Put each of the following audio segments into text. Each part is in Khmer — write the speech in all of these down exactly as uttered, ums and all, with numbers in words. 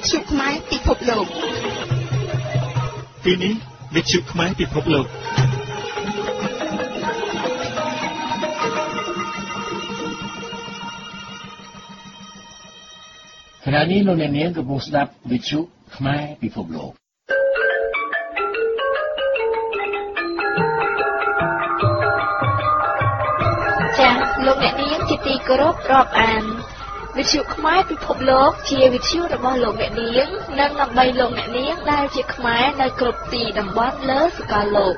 ទ្យុខ្មែរពិភពលោកទីនេះវិទ្យុខ្មែរពិភពលោកខណៈនេះលោកអ្នកនាងកំពុងស្ដាប់វិទ្យុខ្មែរពិភពលោកចា៎លោកអ្នកនាងជាទីគោរពរាប់អានវិទ្យុខ្មែរពិភពលោកជាវិទ្យុរបស់លោកអ្នកនាងនិងដើម្បីលោកអ្នកនាងដែលជាខ្មែរនៅគ្រប់ទីតំបន់លើសកលលោក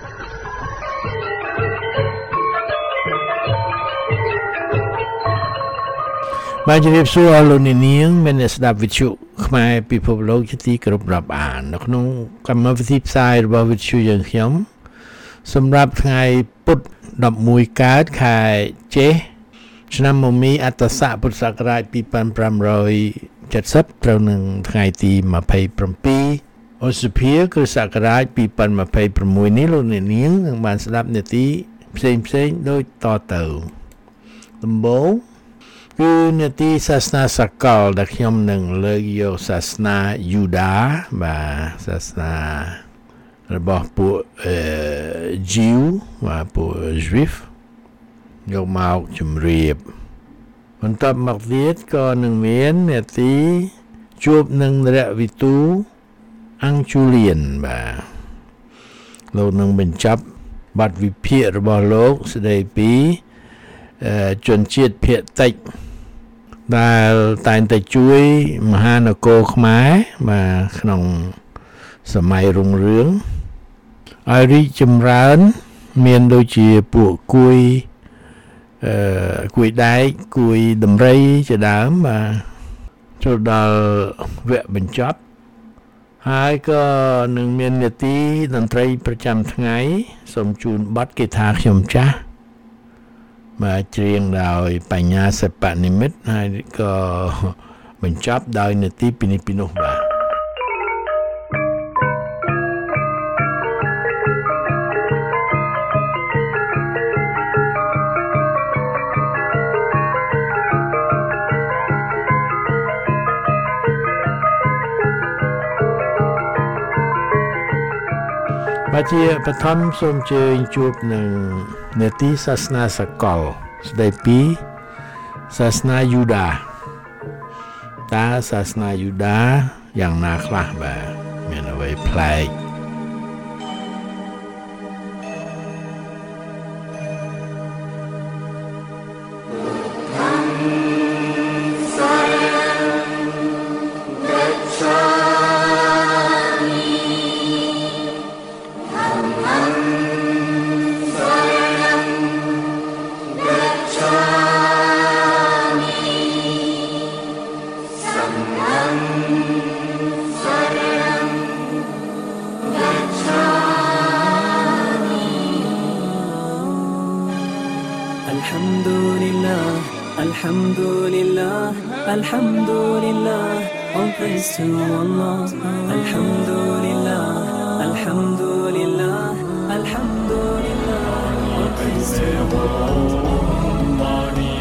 បាទជំរាបសួរលោកអ្នកនាងមានស្ដាប់វិទ្យុខ្មែរពិភពលោកជាទីគោរពរាប់អាននៅក្នុងកម្មវិធីផ្សាយរបស់វិទ្យុយើងខ្ញុំសម្រាប់ថ្ងៃពុធដប់មួយកើតខែចេសឆ្នាំមមីអត្តស័កពុទ្ធសករាជពីរពាន់ប្រាំរយเจ็ดสิบត្រូវនឹងថ្ងៃទីยี่สิบเจ็ดឧសភាគ្រិស្តសករាជពីរពាន់ยี่สิบหกនេះលោកអ្នកនាងនឹងបានស្ដាប់នាទីផ្សេងផ្សេងដូចតទៅដំបូងគឺនាទីសាសនាសកលដែលខ្ញុំនឹងលើកយកសាសនាយូដាបាទសាសនារបស់ពួកអឺ Jew បាទពួក Jewish យកមកជំរាបបន្ទាប់មកទៀតក៏នឹងមាននាទីជួបនឹងរវិទូអង្គជូលៀនបាទលោកនឹងបញ្ចប់បទវិភាគរបស់លោកស្ដីពីជនជាតិភាគតិចដែលតែងតែជួយមហានគរខ្មែរបាទក្នុងសម័យរុងរឿងឲ្យរីកចម្រើនមានដូចជាពួកគួយអឺគួយដែកគួយដំរីជាដើមបាទចូលដល់វគ្គបញ្ចប់ហើយក៏នឹងមាននាទីតន្ត្រីប្រចាំថ្ងៃសូមជូនបទគេថាខ្ញុំចាស់បាទច្រៀងដោយបញ្ញាសិប្បនិមិត្តហើយក៏បញ្ចប់ដោយនាទីពីនេះពីនោះបាទបាទជាបឋមសូមអញ្ជើញជួបនឹងនាទីសាសនាសកលស្ដីពីសាសនាយូដាតើសាសនាយូដាយ៉ាងណាខ្លះបាទមានអ្វីប្លែក Alhamdulillah, all praise to Allah. Alhamdulillah, Alhamdulillah, Alhamdulillah, all praise to Allah.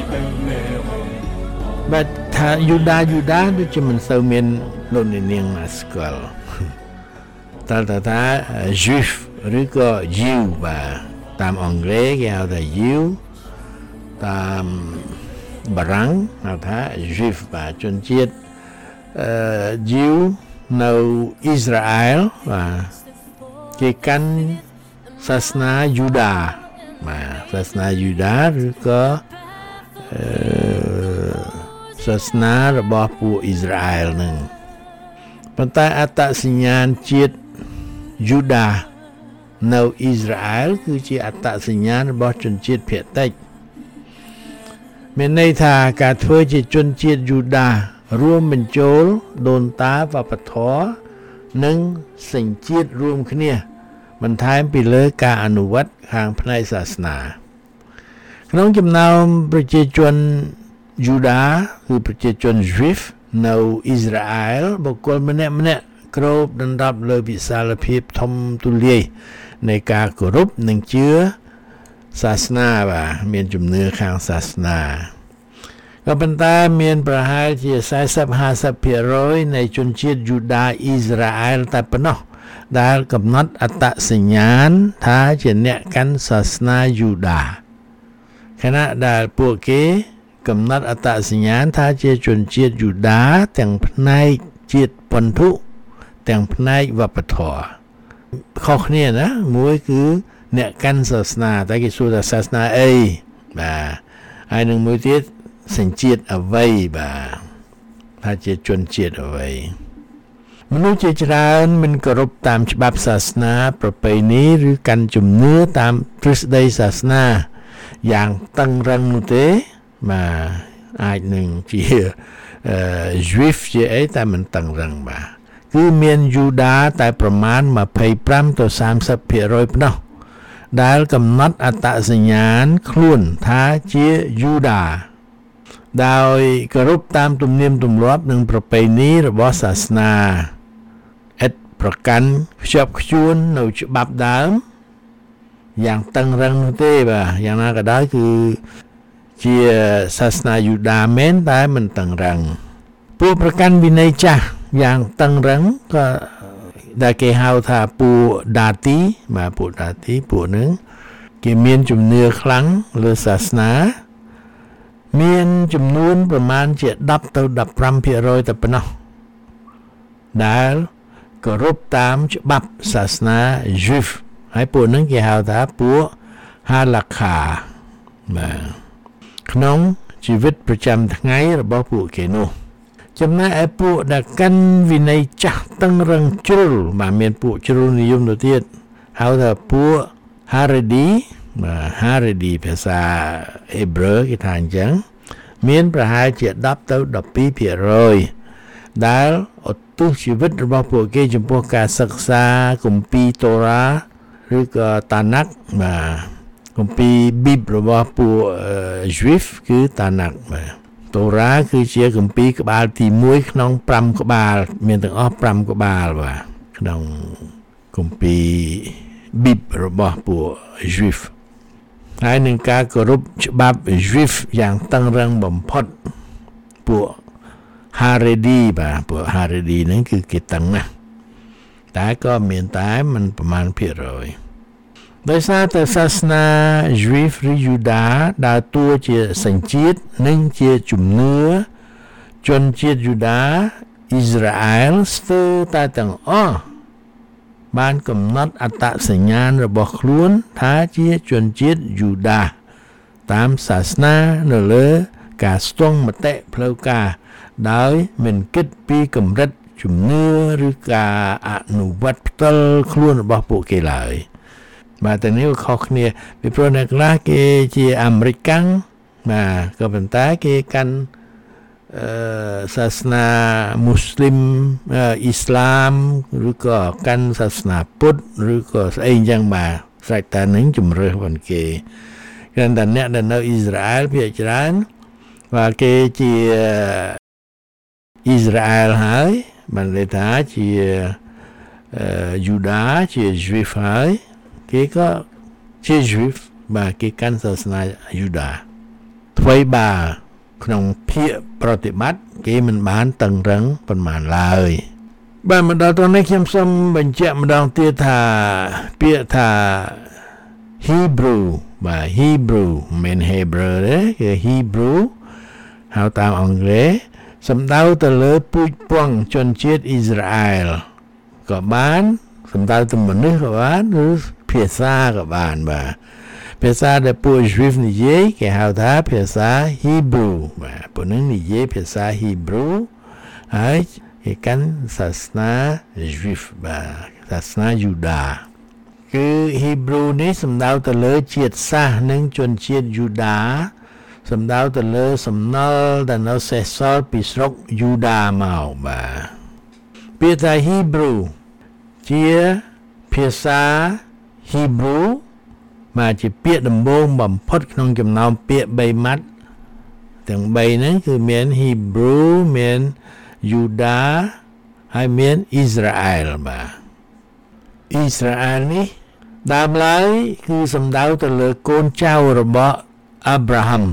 បាទថាយូដាយូដាដូចជាមិនសូវមានលោកនាងមកស្គាល់តើថា Jew ឬក៏ Jew បាទតាមអង់គ្លេសគេហៅថា Jew តាមបារាំងហៅថា Jew បាទជនជាតិអឺ Jew នៅអ៊ីស្រាអែលបាទគេកាន់សាសនាយូដាបាទសាសនាយូដាឬក៏អឺសាសនារបស់ពួកអ៊ីស្រាអែលហ្នឹងប៉ុន្តែអត្តសញ្ញាណជាតិយូដានៅអ៊ីស្រាអែលគឺជាអត្តសញ្ញាណរបស់ជនជាតិភាគតិចមានន័យថាការធ្វើជាជនជាតិយូដារួមបញ្ចូលដូនតាវប្បធម៌និងសញ្ជាតិរួមគ្នាបន្ថែមពីលើការអនុវត្តខាងផ្នែកសាសនាក្នុងចំណោមប្រជាជនយូដាគឺប្រជាជន Jewish នៅអ៊ីស្រាអែលបុគ្គលម្នាក់ម្នាក់គ្របដណ្ដប់លើវិសាលភាពធំទូលាយនៃការគោរពនិងជឿសាសនាបាទមានជំនឿខាងសាសនាក៏ប៉ុន្តែមានប្រហែលជាสี่สิบ ห้าสิบ%នៃជនជាតិយូដាអ៊ីស្រាអែលតែប៉ុណ្ណោះដែលកំណត់អត្តសញ្ញាណថាជាអ្នកកាន់សាសនាយូដាខណៈដែលពួកគេកំណត់អត្តសញ្ញាណថាជាជនជាតិយូដាទាំងផ្នែកជាតិពន្ធុទាំងផ្នែកវប្បធម៌ខុសគ្នាណាមួយគឺអ្នកកាន់សាសនាតែគេសួរថាសាសនាអីបាទហើយនឹងមួយទៀតសញ្ជាតិអ្វីបាទថាជាជនជាតិអ្វីមនុស្សជាច្រើនមិនគោរពតាមច្បាប់សាសនាប្រពៃណីឬកាន់ជំនឿតាមទ្រឹស្ដីសាសនាយ៉ាងតឹងរ៉ឹងនោះទេបាទអាចនឹងជាអឺ Juif ជាអីតែមិនតឹងរ៉ឹងបាទគឺមានយូដាតែប្រមាណ25ទៅ30%ប៉ុណ្ណោះដែលកំណត់អត្តសញ្ញាណខ្លួនថាជាយូដាដោយគោរពតាមទំនៀមទម្លាប់និងប្រពៃណីរបស់សាសនាឥតប្រកាន់ខ្ជាប់ខ្ជួននៅច្បាប់ដើមយ៉ាងតឹងរ៉ឹងនោះទេបាទយ៉ាងណាក៏ដោយគឺជាសាសនាយូដាមែនតែមិនតឹងរ៉ឹងពួកប្រកាន់វិន័យចាស់យ៉ាងតឹងរ៉ឹងក៏ដែលគេហៅថាពួកដាទីបាទពួកដាទីពួកនឹងគេមានជំនឿខ្លាំងលើសាសនាមានចំនួនប្រមាណជា10ទៅ15%តែប៉ុណ្ណោះដែលគោរពតាមច្បាប់សាសនា Juif ហើយពួកនឹងគេហៅថាពួក Halakha បាទក្នុងជីវិតប្រចាំថ្ងៃរបស់ពួកគេនោះចំណែកឯពួកដែលកាន់វិន័យចាស់តឹងរឹងជ្រុលបាទមានពួកជ្រុលនិយមទៅទៀតហៅថាពួក Haredi បាទ Haredi ភាសាហេប្រឺគេថាអញ្ចឹងមានប្រហែលជា10ទៅ12%ដែលឧទ្ទិសជីវិតរបស់ពួកគេចំពោះការសិក្សាគម្ពីរតូរ៉ាឬក៏តាណាក់បាទគម្ពីរប៊ីបរបស់ពួក Juif គឺតាណាក់បាទតូរ៉ាគឺជាគម្ពីរក្បាលទី1ក្នុង5ក្បាលមានទាំងអស់5ក្បាលបាទក្នុងគម្ពីរប៊ីបរបស់ពួក Juif ហើយនឹងការគោរពច្បាប់ Juif យ៉ាងតឹងរ៉ឹងបំផុតពួក Haredi បាទពួក Haredi ហ្នឹងគឺគេតឹងណាស់តែក៏មានតែមិនប្រមាណភាគរយដោយសារតែសាសនា Juif ឬ Juda ដើរតួជាសញ្ជាតិនិងជាជំនឿជនជាតិ Juda អ៊ីស្រាអែលស្ទើរតែទាំងអស់បានកំណត់អត្តសញ្ញាណរបស់ខ្លួនថាជាជនជាតិយូដាតាមសាសនានៅលើការស្ទង់មតិផ្លូវការដោយមិនគិតពីកម្រិតជំនឿឬការអនុវត្តផ្ទាល់ខ្លួនរបស់ពួកគេឡើយបាទតែនេះខុសគ្នាពីព្រោះអ្នកខ្លះគេជាអាមេរិកកាំងបាទក៏ប៉ុន្តែគេកាន់អឺសាសនាមូស្លីមអ៊ីស្លាមឬក៏កាន់សាសនាពុទ្ធឬក៏ស្អីអញ្ចឹងបាទស្រេចតែនឹងជំរឿសរបស់គេគ្រាន់តែអ្នកដែលនៅអ៊ីស្រាអែលភាគច្រើនបាទគេជាអ៊ីស្រាអែលហើយបានន័យថាជាអឺយូដាជា Juif ហើយគេក៏ជា Juif បាទគេកាន់សាសនាយូដាថ្មីបើក្នុងភាគប្រតិបត្តិគេមិនបានតឹងរឹងប៉ុន្មានឡើយបាទមកដល់ត្រង់នេះខ្ញុំសូមបញ្ជាក់ម្ដងទៀតថាពាក្យថា Hebrew បាទ Hebrew មិន Hebrew ទេគឺ Hebrew ហៅតាមអង់គ្លេសសំដៅទៅលើពូជពង្សជនជាតិអ៊ីស្រាអែលក៏បានសំដៅទៅមនុស្សក៏បានឬភាសាក៏បានបាទភាសាដែលពួក Juif និយាយគេហៅថាភាសា Hebrew បាទពួកនឹងនិយាយភាសា Hebrew ហើយគេកាន់សាសនា Juif បាទសាសនាយូដាគឺ Hebrew នេះសំដៅទៅលើជាតិសាសន៍និងជនជាតិយូដាសំដៅទៅលើសំណល់ដែលនៅសេសសល់ពីស្រុកយូដាមកបាទពាក្យថា Hebrew ជាភាសា Hebrew មកជាពាក្យដំបូងបំផុតក្នុងចំណោមពាក្យ3ម៉ាត់ទាំង3ហ្នឹងគឺមាន Hebrew មាន Juda ហើយមាន Israel បាទ Israel នេះដើមឡើយគឺសំដៅទៅលើកូនចៅរបស់ Abraham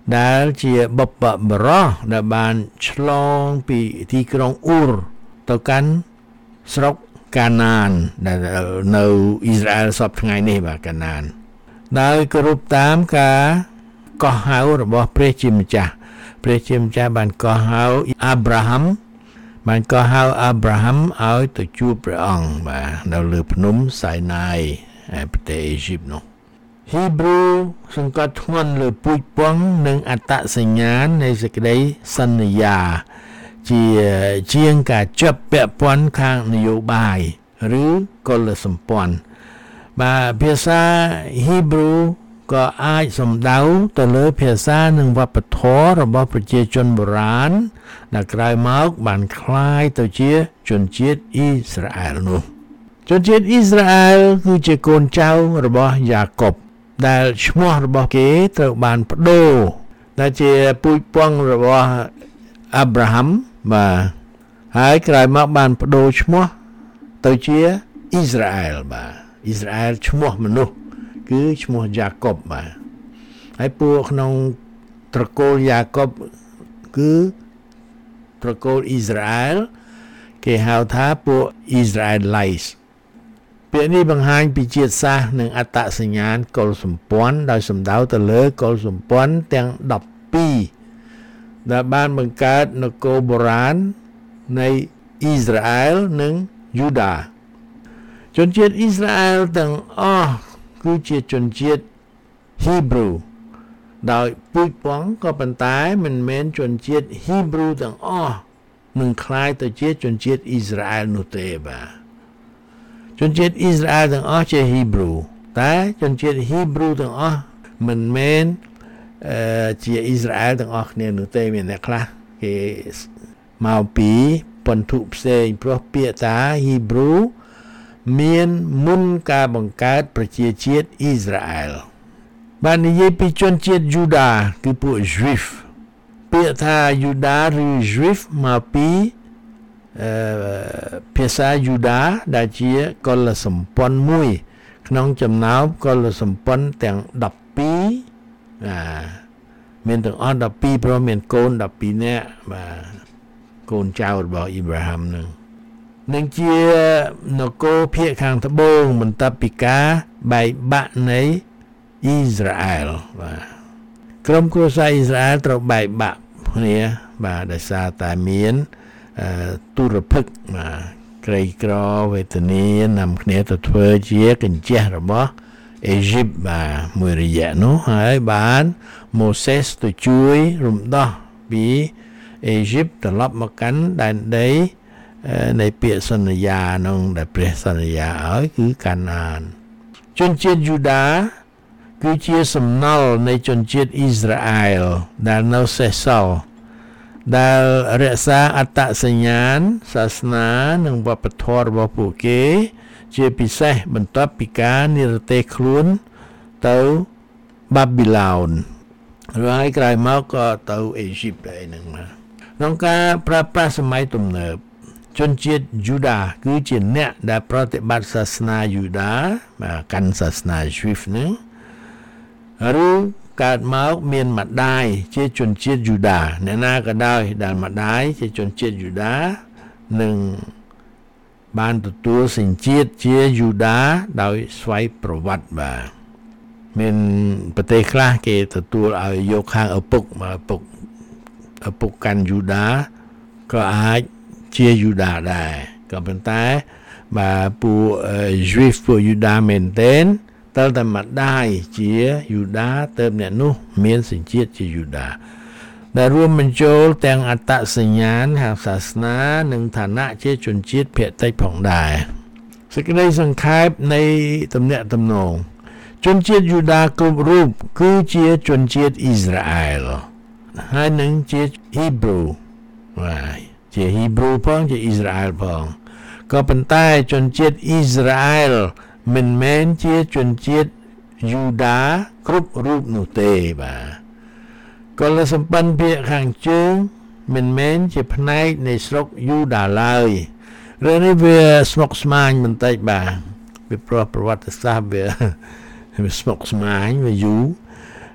ដែលជាបបបរោះដែលបានឆ្លងពីទីក្រុងអ៊ូរទៅកាន់ស្រុកកាណានដែលនៅអ៊ីស្រាអែលសពថ្ងៃនេះបាទកាណានដោយគោរពតាមការកោះហៅរបស់ព្រះជាម្ចាស់ព្រះជាម្ចាស់បានកោះហៅអាប់រ៉ាហាំបានកោះហៅអាប់រ៉ាហាំឲ្យទៅជួបព្រះអង្គបាទនៅលើភ្នំសៃណាយប្រទេសអេស៊ីបនោះហ៊ីប្រឺសង្កត់ធ្ងន់លើពូជពង្សនិងអត្តសញ្ញាណនៃសេចក្តីសន្យាជាជាងការចាប់ពាក់ព័ន្ធខាងនយោបាយឬកុលសម្ព័ន្ធបាទភាសាហ៊ីប្រឺក៏អាចសំដៅទៅលើភាសានិងវប្បធម៌របស់ប្រជាជនបុរាណដែលក្រោយមកបានคล้ายទៅជាជនជាតិអ៊ីស្រាអែលនោះជនជាតិអ៊ីស្រាអែលគឺជាកូនចៅរបស់យ៉ាកុបដែលឈ្មោះរបស់គេត្រូវបានប្ដូរដែលជាពូជពង្សរបស់អាប់រ៉ាហាំបាទហើយក្រោយមកបានប្ដូរឈ្មោះទៅជាអ៊ីស្រាអែលបាទអ៊ីស្រាអែលឈ្មោះមនុស្សគឺឈ្មោះយ៉ាកុបបាទហើយពួកក្នុងត្រកូលយ៉ាកុបគឺត្រកូលអ៊ីស្រាអែលគេហៅថាពួកអ៊ីស្រាអែលឡៃส์ពាក្យនេះបង្ហាញពីជាតិសាសន៍និងអត្តសញ្ញាណកុលសម្ព័ន្ធដោយសំដៅទៅលើកុលសម្ព័ន្ធទាំងដប់ពីរដែលបានបង្កើតនគរបុរាណនៃអ៊ីស្រាអែលនិងយូដាជនជាតិអ៊ីស្រាអែលទាំងអស់គឺជាជនជាតិហ៊ីប្រឺដោយពូជពង្សក៏ប៉ុន្តែមិនមែនជនជាតិហ៊ីប្រឺទាំងអស់នឹងคล้ายទៅជាជនជាតិអ៊ីស្រាអែលនោះទេបាទជនជាតិអ៊ីស្រាអែលទាំងអស់ជាហ៊ីប្រឺតែជនជាតិហ៊ីប្រឺទាំងអស់មិនមែនអឺជាអ៊ីស្រាអែលទាំងអស់គ្នានោះទេមានអ្នកខ្លះគេមកពីបន្ទុផ្សេងព្រោះពាក្យថាហ៊ីប្រឺមានមុនការបង្កើតប្រជាជាតិអ៊ីស្រាអែលបាននិយាយពីជនជាតិយូដាគឺពួក Juif ពាក្យថាយូដាឬ Juif មកពីអឺភាសាយូដាដែលជាកុលសម្ព័ន្ធមួយក្នុងចំណោមកុលសម្ព័ន្ធទាំងដប់ពីរអាមានទាំងអស់ដប់ពីរព្រោះមានកូនដប់ពីរនាក់បាទកូនចៅរបស់អ៊ីប្រាហាំនឹងនឹងជានគរភាគខាងត្បូងបន្ទាប់ពីការបែកបាក់នៃអ៊ីស្រាអែលបាទក្រុមគ្រួសារអ៊ីស្រាអែលត្រូវបែកបាក់គ្នាបាទដោយសារតែមានទុរភិក្សបាទក្រីក្រវេទនានាំគ្នាទៅធ្វើជាកញ្ចេះរបស់អេស៊ីបបាទមួយរយៈនោះហើយបានម៉ូសេសទៅជួយរំដោះពីអេស៊ីបត្រឡប់មកកាន់ដែនដីនៃពាក្យសន្យានោះដែលព្រះសន្យាឲ្យគឺកាណានជនជាតិយូដាគឺជាសំណល់នៃជនជាតិអ៊ីស្រាអែលដែលនៅសេសសល់ដែលរក្សាអត្តសញ្ញាណសាសនានិងវប្បធម៌របស់ពួកគេជាពិសេសបន្ទាប់ពីការនិរទេសខ្លួនទៅបាប៊ីឡោនហើយក្រោយមកក៏ទៅអេស៊ីបដែរហ្នឹងមកក្នុងការប្រើប្រាស់សម័យទំនើបជនជាតិយូដាគឺជាអ្នកដែលប្រតិបត្តិសាសនាយូដាកាន់សាសនា Juif ហ្នឹងឬកើតមកមានម្ដាយជាជនជាតិយូដាអ្នកណាក៏ដោយដែលម្ដាយជាជនជាតិយូដានឹងបានទទួលសញ្ជាតិជាយូដាដោយស្វ័យប្រវត្តិបាទមានប្រទេសខ្លះគេទទួលឲ្យយកខាងឪពុកមកឪពុកឪពុកកាន់យូដាក៏អាចជាយូដាដែរក៏ប៉ុន្តែបាទពួក Juif ពួកយូដាមែនទែនតើតែម្ដាយជាយូដាទៅអ្នកនោះមានសញ្ជាតិជាយូដាដែលរួមបញ្ចូលទាំងអត្តសញ្ញាណខាងសាសនានិងឋានៈជាជនជាតិភាគតិចផងដែរសេចក្តីសង្ខេបនៃទំនាក់ទំនងជនជាតិយូដាគ្រប់រូបគឺជាជនជាតិអ៊ីស្រាអែលហើយនឹងជាហ៊ីប្រឺបាទជាហ៊ីប្រឺផងជាអ៊ីស្រាអែលផងក៏ប៉ុន្តែជនជាតិអ៊ីស្រាអែលមិនមែនជាជនជាតិយូដាគ្រប់រូបនោះទេបាទកុលសម្ព័ន្ធភាគខាងជើងមិនមែនជាផ្នែកនៃស្រុកយូដាឡើយរឿងនេះវាស្មុគស្មាញបន្តិចបាទពីព្រោះប្រវត្តិសាស្ត្រវាវាស្មុគស្មាញវាយូរអ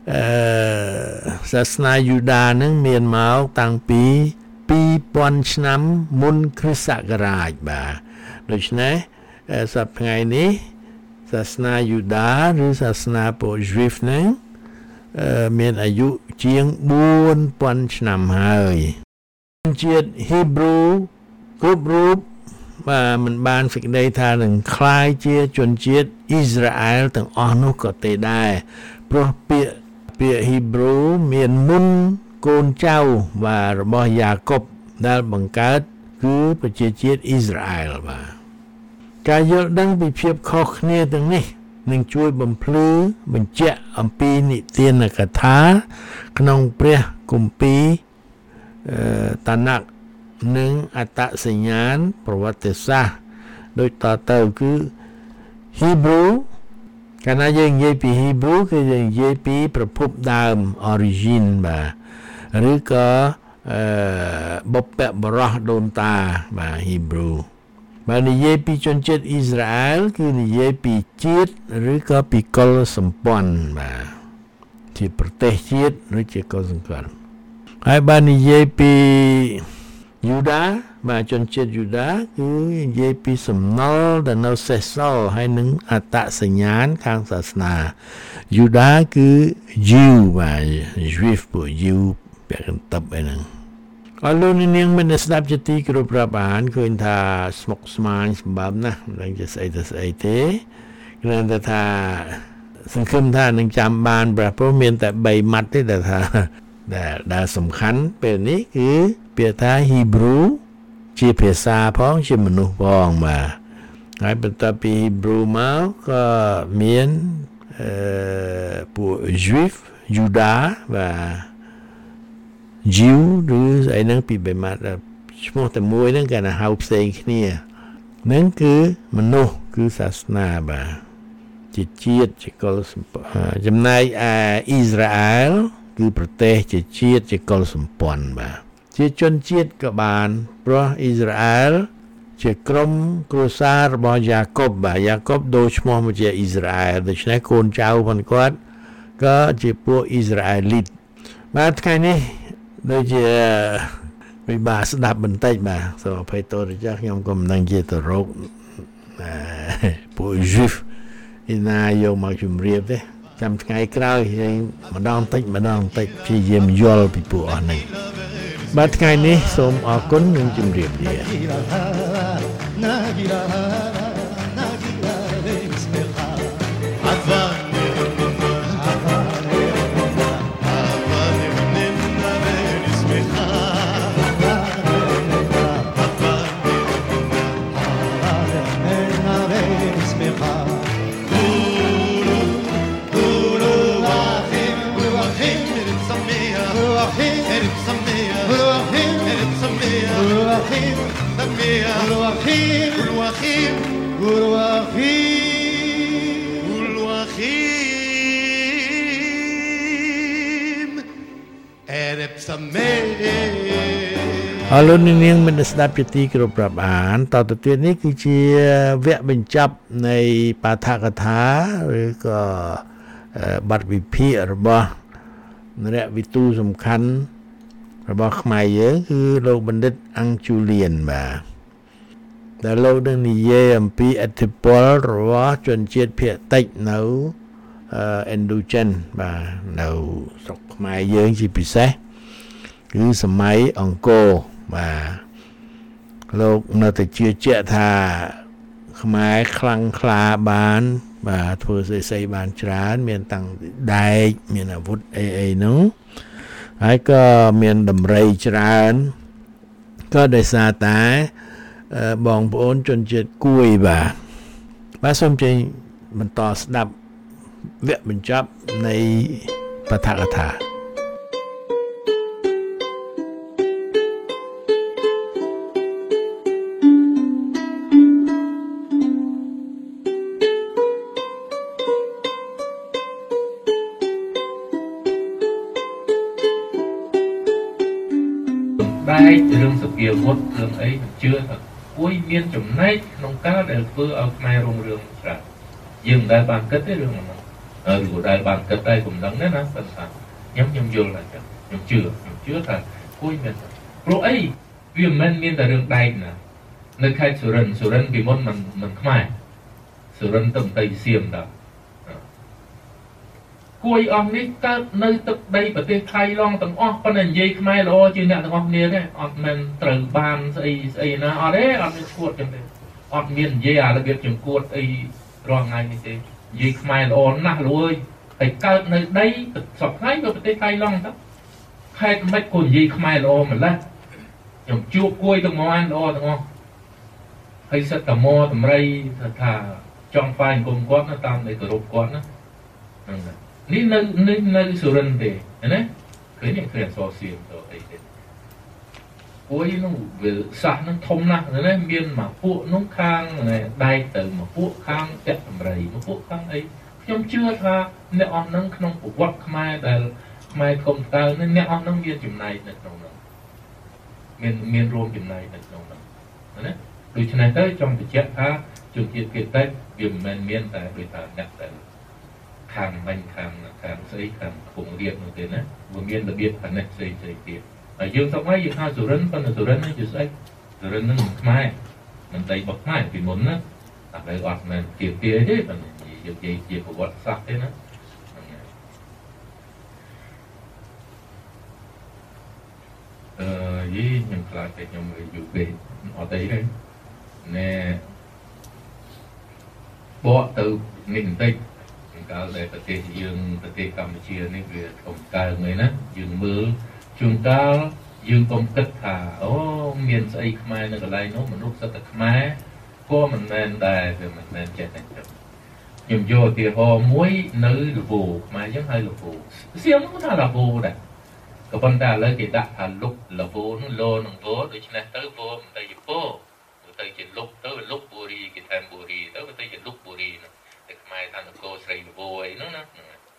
អឺសាសនាយូដានឹងមានមកតាំងពីពីរពាន់ឆ្នាំមុនគ្រិស្តសករាជបាទដូច្នេះសប្តាហ៍ថ្ងៃនេះសាសនាយូដាឬសាសនាពួក Jewish នឹងមានអាយុជាងបួនពាន់ឆ្នាំហើយជាតិ Hebrew គ្រប់រូបបាទមិនបានសេចក្តីថានឹងคล้ายជាជនជាតិអ៊ីស្រាអែលទាំងអស់នោះក៏ទេដែរព្រោះពាក្យពាក្យ Hebrew មានមុនកូនចៅបាទរបស់យ៉ាកុបដែលបង្កើតគឺប្រជាជាតិអ៊ីស្រាអែលបាទការយល់ដឹងពីភាពខុសគ្នាទាំងនេះនឹងជួយបំភ្លឺបញ្ជាក់អំពីនិទានកថាក្នុងព្រះគម្ពីរតាណាក់និងអត្តសញ្ញាណប្រវត្តិសាស្ត្រដូចតទៅគឺ Hebrew កាលណាយើងនិយាយពី Hebrew គឺយើងនិយាយពីប្រភពដើម origin បាទឬក៏អឺបុព្វបុរសដូនតាបាទ Hebrew បើនិយាយពីជនជាតិអ៊ីស្រាអែលគឺនិយាយពីជាតិឬក៏ពីកុលសម្ព័ន្ធបាទជាប្រទេសជាតិឬជាកុលសម្ព័ន្ធហើយបើនិយាយពីយូដាបាទជនជាតិយូដាគឺនិយាយពីសំណល់ដែលនៅសេសសល់ហើយនឹងអត្តសញ្ញាណខាងសាសនាយូដាគឺ Jew បាទ Jewish ពួក Jew ពាក់កន្ទប់ឯហ្នឹងអរលោកនាងមានស្ដាប់ជាទីគោរពរាប់អានឃើញថាស្មុគស្មាញសម្បើមណាស់មិនដឹងជាស្អីទៅស្អីទេគ្រាន់តែថាសង្ឃឹមថានឹងចាំបានព្រះព្រោះមានតែបីម៉ាត់ទេដែលថាដែលដែលសំខាន់ពេលនេះគឺពាក្យថា Hebrew ជាភាសាផងជាមនុស្សផងបាទហើយបន្ទាប់ពី Hebrew មកក៏មានអឺពួក Jewish Judah បាទ Jew ឬស្អីហ្នឹងពីបែបម៉ាត់ឈ្មោះតែមួយហ្នឹងគេហៅផ្សេងគ្នាហ្នឹងគឺមនុស្សគឺសាសនាបាទជាជាតិជាកុលចំណែកឯអ៊ីស្រាអែលគឺប្រទេសជាជាតិជាកុលសម្ព័ន្ធបាទជាជនជាតិក៏បានព្រោះអ៊ីស្រាអែលជាក្រុមគ្រួសាររបស់យ៉ាកុបបាទយ៉ាកុបដូរឈ្មោះមកជាអ៊ីស្រាអែលដូច្នេះកូនចៅរបស់គាត់ក៏ជាពួកអ៊ីស្រាអែលីតបាទថ្ងៃនេះដូចជាវិបាកស្ដាប់បន្តិចបាទសូមអភ័យទោសចាស់ខ្ញុំក៏មិនដឹងជាទៅរកពួក Jewish ឯណាយកមកជម្រាបទេចាំថ្ងៃក្រោយយើងម្ដងតិចម្ដងតិចព្យាយាមយល់ពីពួកអស់នេះបាទថ្ងៃនេះសូមអរគុណនិងជម្រាបលាوالوخيم والوخيم والوخيم والوخيم عرب سميه អរលោកនាងមានស្ដាប់ជាទីគោរពរាប់អានតទៅទៀតនេះគឺជាវគ្គបញ្ចប់នៃបាថកថាឬក៏បទវិភាគរបស់នរវិទូសំខាន់របស់ខ្មែរយើងគឺលោកបណ្ឌិតអង្គជូលៀនបាទដែលលោកនឹងនិយាយអំពីអធិពលរបស់ជនជាតិភាគតិចនៅអិណ្ឌូចិនបាទនៅស្រុកខ្មែរយើងជាពិសេសគឺសម័យអង្គរបាទលោកនៅតែជឿជាក់ថាខ្មែរខ្លាំងក្លាបានបាទធ្វើស្អីស្អីបានច្រើនមានតាំងដែកមានអាវុធអីអីនោះហើយក៏មានដំរីច្រើនក៏ដោយសារតែបងប្អូនជនជាតិគួយបាទបាទសូមជើញបន្តស្ដាប់វគ្គបញ្ចប់នៃបទកថាដែករឿងសុភាវុធរឿងអីជឿថាគួយមានចំណែកក្នុងការដែលធ្វើឲ្យខ្មែររុងរឿងច្រើនយើងមិនដែលបានគិតទេរឿងហ្នឹង rồi đại bản kết đây cũng đắng đấy nè phần thà nhóm nhóm vô là chẳng nhóm chưa nhóm chưa thà cối miền rồi ấy vì mình miền tại đường đầy nè nơi khai sửa rần sửa rần vì môn mình mình khai sửa rần tầm tây xiêm đó cối ông ấy ta nơi tập đây và tê khai long tầng óc con này dây khai lo chưa nhận tầng óc nia đấy óc mình từ ban xây xây na ở đấy óc mình cuột trong đấy óc miền dây à là việc chừng cuột ấy rồi ngay như thế dây khai lo nát rồi phải cao nơi đây sọc khai và tê khai long đó khai mấy con dây khai lo mà lên nhom chua cối tầng mò ăn lo tầng óc hay sẽ tầm mò tầm ray thà trong phai cùng quát nó tam để cờ rốt quát nó ní nơi nơi nơi sửa rần để này cái này cái so xiêm rồi ấy thế cuối nó về sạch nó thông nè này miền mà phụ nó khang này đai từ mà phụ khang chặt rầy mà phụ khang ấy trong chưa tha nè on nó không phụ quát mai là mai không tao nên nè on nó miền chừng này là trong đó miền miền rôm chừng này là trong đó đấy đôi chân này tới trong cái chết tha trường kiện kiện tết viêm men miền tại đôi ta nhặt tại khang bánh khang khang xây khang khủng điệp như thế này vừa miền là biết phần này xây xây tiền ở dương sau mấy dương hai số rắn phân là số rắn ấy chứ xây số rắn nó mình mai mình tay bọc mai thì muốn á tại phải gọt mình kiểu kia thế phần gì gì gì của gọt sạc thế nữa ờ với những lại cái những người dùng về họ thấy đấy nè bỏ từ nghìn tây cao đểประเทศdươngประเทศกัมพูชีนี่คือของกลางเลยนะdương mưa chuồng cao dương công kích thà ô miền tây khmer nơi cái này nó mình lúc rất là khmer có mình nên đài thì mình nên chạy thành chậm nhầm vô thì họ muối nữ là vụ mà giống hay là vụ xiêm nó cũng là vụ đấy cái vấn đề là cái đặt thà lúc là vụ nó lô nó vô để cho nên tới vô mình tới giúp vô tới chỉ lúc tới lúc bù đi cái thèm bù đi tới tới chỉ lúc bù đi mai thành cô xây vội nó nè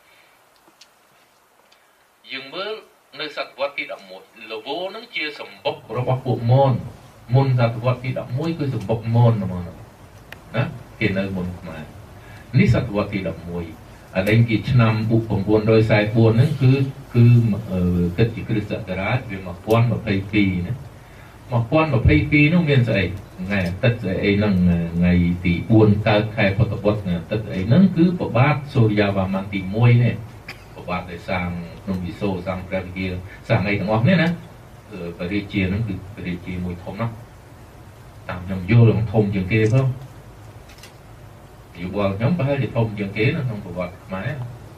dừng bữa nơi sạch vật thì đậm mũi là vô nó chia sầm bốc rồi bọc bộ môn môn sạch vật thì đậm mũi cứ sầm bốc môn mà đó thì nơi môn mà ní sạch vật thì đậm mũi ở đây cái năm bộ phòng buôn đôi sai buôn nó cứ cứ cái chỉ cứ sợ cái đó vì mà quan mà pay fee nữa mà quan mà pay fee nó nguyên vậy ngày tất ấy nâng ngày tỷ buôn ta khai phật bát tất ấy nâng cứ phật bát soya và mang tỷ muối này phật bát để sang nông bị sô sang ra kia sang ngày thằng ngọc này nè phải đi chia nó cứ phải đi chia mùi thơm lắm tạm nhầm vô là thơm chừng kia không ví dụ nhóm phải thì thơm chừng kia nó không phật bát máy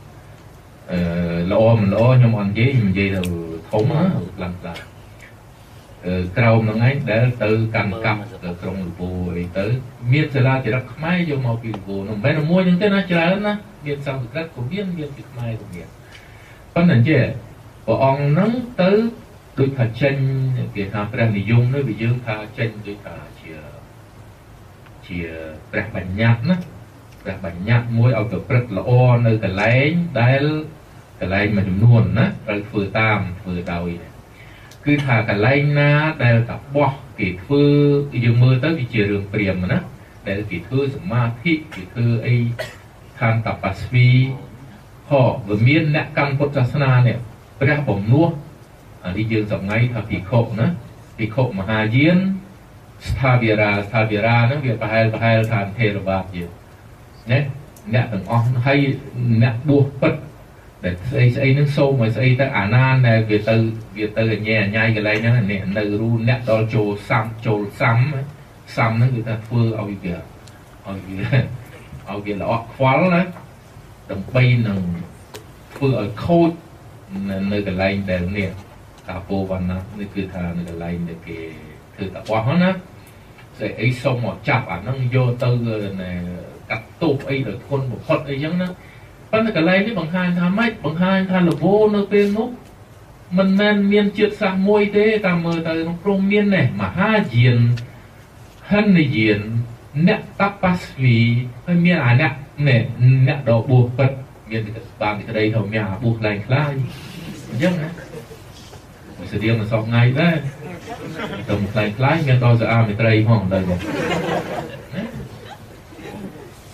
lo mình lo nhóm ăn chế mình dây là thơm á lần lại cầu nó ngay để từ cầm cặp từ trong vụ ấy tới miền sẽ là chỉ là mai vô màu kiểu vụ nó bên nó mua những cái nó chỉ là nó miền sau thì rất có miền miền thì mai cũng miền vấn đề chứ của ông nắng tới đôi thà chân cái thà bèn thì dùng nó bị dương thà chân đôi thà chia chia bèn bánh nhạt nó bèn bánh nhạt muối ở cái bật là o nơi cái lấy đáy cái lấy mà chúng nuồn á rồi vừa tam vừa đầu cứ thà cả lấy na để cả bỏ kỹ thư dùng mưa tới bị chia đường priềm mà nó để kỹ thư sự ma thị kỹ thư ấy tham tập pasvi họ vừa miên nẹt căn phật giáo này ra bổng nua đi dương dọc ngay thà kỹ khổ nữa kỹ khổ mà hà diên thavira thavira nó việc phải phải tham thề là bạc gì nhé nẹt từng on hay nẹt buộc bật để xây xây nước sâu mà xây tới ả nan này về từ về từ nhẹ nhai cái này nó nè nơi ru nẹt đó trồ sam trồ sắm sắm nó người ta phơi ao việc ao việc ao việc là khóa đó đồng bay nằng phơi ở khôi nơi cái này để nè cả bộ văn nó nơi cứ thà nơi cái này để cái từ tập quá hết á rồi ấy xong mà chập ả nó vô từ này cắt tụt ấy rồi con một phật ấy giống nó vấn đề cái này với bằng hai tham mấy bằng hai tham là vô nơi bên nút mình men miên trượt sang môi thế ta mơ tới nó trong miên này mà ha diền hân này diền nẹt tapas vì hay miên à nẹt nè nẹt đồ buộc vật miên thì bàn thì cái đây thầu nhà buộc lành lai nhớ nè mình sẽ điên mà sọc ngay đấy tầm lành lai miên to giờ à mình đây không đây rồi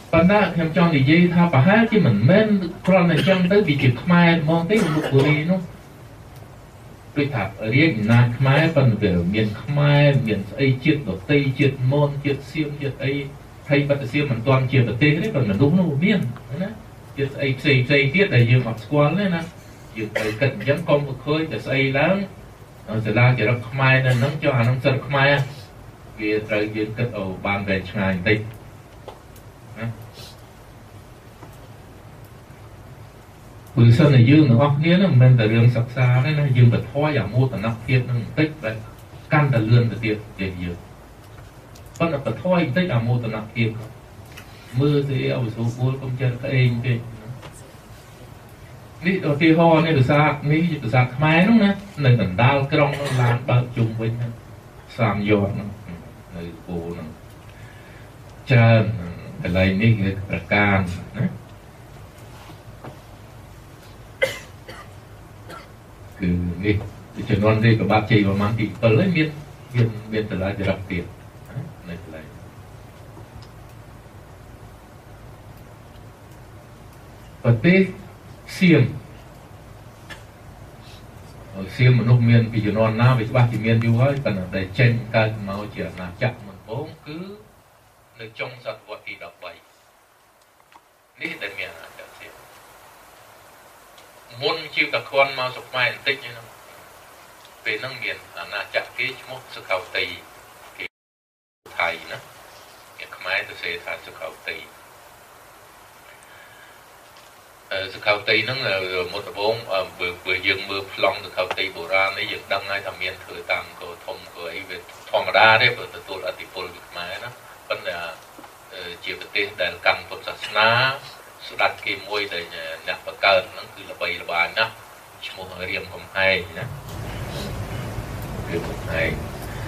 ប៉ុន្តែខ្ញុំចង់និយាយថាប្រហែលជាមិនមែនគ្រាន់តែចឹងទៅវាជាខ្មែរហ្មងទេលោកបុរីនោះដូចថារៀនណាខ្មែរប៉ុន្តែមានខ្មែរមានស្អីជាតិដតីជាតិមនជាតិសៀមជាតិអីហើយបទសៀមមិនទាន់ជាប្រទេសទេប៉ុន្តែមនុស្សនោះមានណាជាតិស្អីផ្សេងផ្សេងទៀតដែលយើងអត់ស្គាល់ទេណាយើងទៅគិតអញ្ចឹងកុំឃើញតែស្អីឡើងសាលាចរិតខ្មែរនៅហ្នឹងចុះអាហ្នឹងសិទ្ធិខ្មែរវាត្រូវយើងគិតអូបានវែងឆ្ងាយបន្តិចណាព្រោះសិនតែយើងទាំងអស់គ្នាហ្នឹងមិនមែនតែរឿងសិក្សាទេណាយើងទៅថយអាមោទនភាពហ្នឹងបន្តិចបែបកាន់តែលឿនទៅទៀតជាយើងប៉ុន្តែបន្ថយបន្តិចអាមោទនភាពមើលទៅអវិសុពលកុំចិត្តក្អេងពេកនេះឧទាហរណ៍នេះភាសានេះភាសាខ្មែរហ្នឹងណានៅកណ្ដាលក្រុងនោះឡានបើកជុំវិញសាមយ៉តហ្នឹងនៅគោហ្នឹងច្រើនកន្លែងនេះគឺប្រការណាគឺនេះជំនាន់នេះក៏បាត់ជ័យប្រមាណទី7ហើយមានមានមានតឡាចរិតទៀតនៅកន្លែងប្រទេសសៀមសៀមមនុស្សមានពីជំនាន់ណាវាច្បាស់ជាមានយូរហើយប៉ុន្តែដែលចេញកើតមកជាអាណាចក្រមុនបងគឺនៅចុងសតវត្សទី13នេះដែលមានអាណាចក្រសៀមមុនជាតខនមកសុខ្មែរបន្តិចហ្នឹងពេលហ្នឹងមានអាណាចក្រគេឈ្មោះសុខោតីគេថៃណាគេខ្មែរទៅសេថាសុខោតីសុខោតីហ្នឹងមុនដំបូងបើយើងមើលប្លង់សុខោតីបុរាណនេះយើងដឹងហើយថាមានធ្វើតាមកោធំកោអីវាធម្មតាទេព្រោះទទួលឥទ្ធិពលពីខ្មែរណាប៉ុន្តែជាប្រទេសដែលកាន់ពុទ្ធសាសនាស្ដេចគេមួយដែលអ្នកបង្កើតហ្នឹងគឺល្បីល្បាញណាស់ឈ្មោះរៀមកំហែងណារៀមកំហែង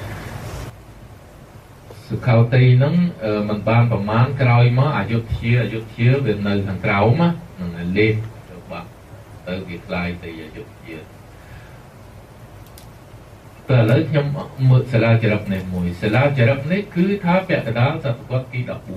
សុខោតីហ្នឹងមិនបានប្រមាណក្រោយមកអយុធ្យាអយុធ្យាវានៅខាងក្រោមណាលេខទៅបាក់ទៅវាខ្លាយទៅអយុធ្យាតែឥឡូវខ្ញុំមើលសាលាចរិតនេះមួយសាលាចរិតនេះគឺថាពាក់កណ្ដាលសតវត្សទី14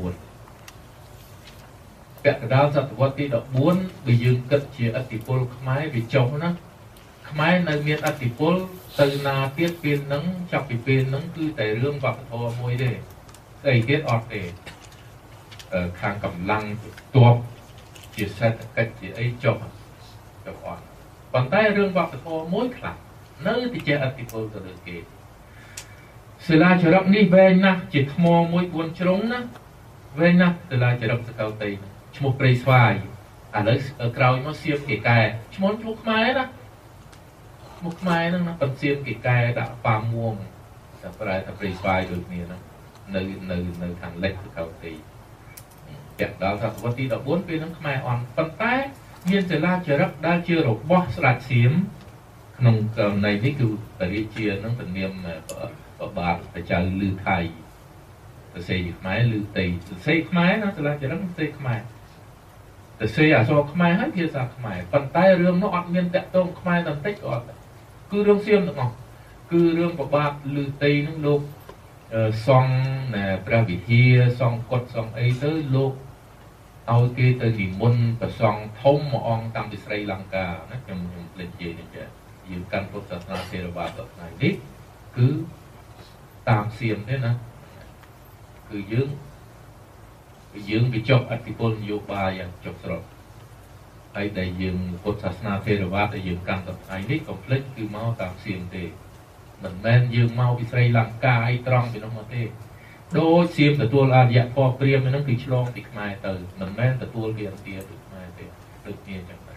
ពាក់កណ្ដាលសតវត្សទី14បើយើងគិតជាឥទ្ធិពលខ្មែរវាចុះណាខ្មែរនៅមានឥទ្ធិពលទៅណាទៀតពេលហ្នឹងចាប់ពីពេលហ្នឹងគឺតែរឿងវប្បធម៌មួយទេស្អីទៀតអត់ទេខាងកម្លាំងទ័ពជាសេដ្ឋកិច្ចជាអីចុះចុះអត់ប៉ុន្តែរឿងវប្បធម៌មួយខ្លះនៅតែជាឥទ្ធិពលទៅលើគេសាលាចរិតនេះវែងណាស់ជាថ្មមួយបួនជ្រុងណាវែងណាស់សាលាចរិតសកលតីឈ្មោះព្រៃស្វាយឥឡូវក្រោយមកសៀមគេកែឈ្មោះឈ្មោះខ្មែរណាឈ្មោះខ្មែរហ្នឹងណាបន្សៀមគេកែដាក់ប៉ាមួងតែប្រែតែព្រៃស្វាយដូចគ្នាហ្នឹងនៅនៅនៅខាងលិចសកលតីពាក់ដល់សតវត្សទី14ពេលហ្នឹងខ្មែរអន់ប៉ុន្តែមានសាលាចរិតដែលជារបស់ស្ដេចសៀមក្នុងករណីនេះគឺបរិជានឹងពនាមប្របាទព្រះចៅលឺថៃសរសេរជាខ្មែរលឺតីសរសេរខ្មែរណាសាលាចរិតសរសេរខ្មែរសរសេរអក្សរខ្មែរហើយភាសាខ្មែរប៉ុន្តែរឿងនោះអត់មានតាក់ទងខ្មែរតែបន្តិចក៏អត់គឺរឿងសៀមទាំងអស់គឺរឿងប្របាទលឺតីនឹងលោកសង់ព្រះវិហារសង់កុដិសង់អីទៅលោកឲ្យគេទៅនិមន្តព្រះសង្ឃធំមួយអង្គតាមពីស្រីលង្កាណាខ្ញុំខ្ញុំភ្លេចនិយាយនេះចាយើងកាន់ពុទ្ធសាសនាថេរវាទដល់ថ្ងៃនេះគឺតាមសៀមទេណាគឺយើងយើងវាចុះអធិពលនយោបាយយ៉ាងចុះស្រុតហើយដែលយើងពុទ្ធសាសនាថេរវាទដែលយើងកាន់ដល់ថ្ងៃនេះកុំភ្លេចគឺមកតាមសៀមទេមិនមែនយើងមកពីស្រីលង្កាអីត្រង់ពីនោះមកទេដូចសៀមទទួលអរិយធម៌ព្រាហ្មណ៍ហ្នឹងគឺឆ្លងពីខ្មែរទៅមិនមែនទទួលវាអទាពីខ្មែរទេដូចគ្នាចឹងទៅ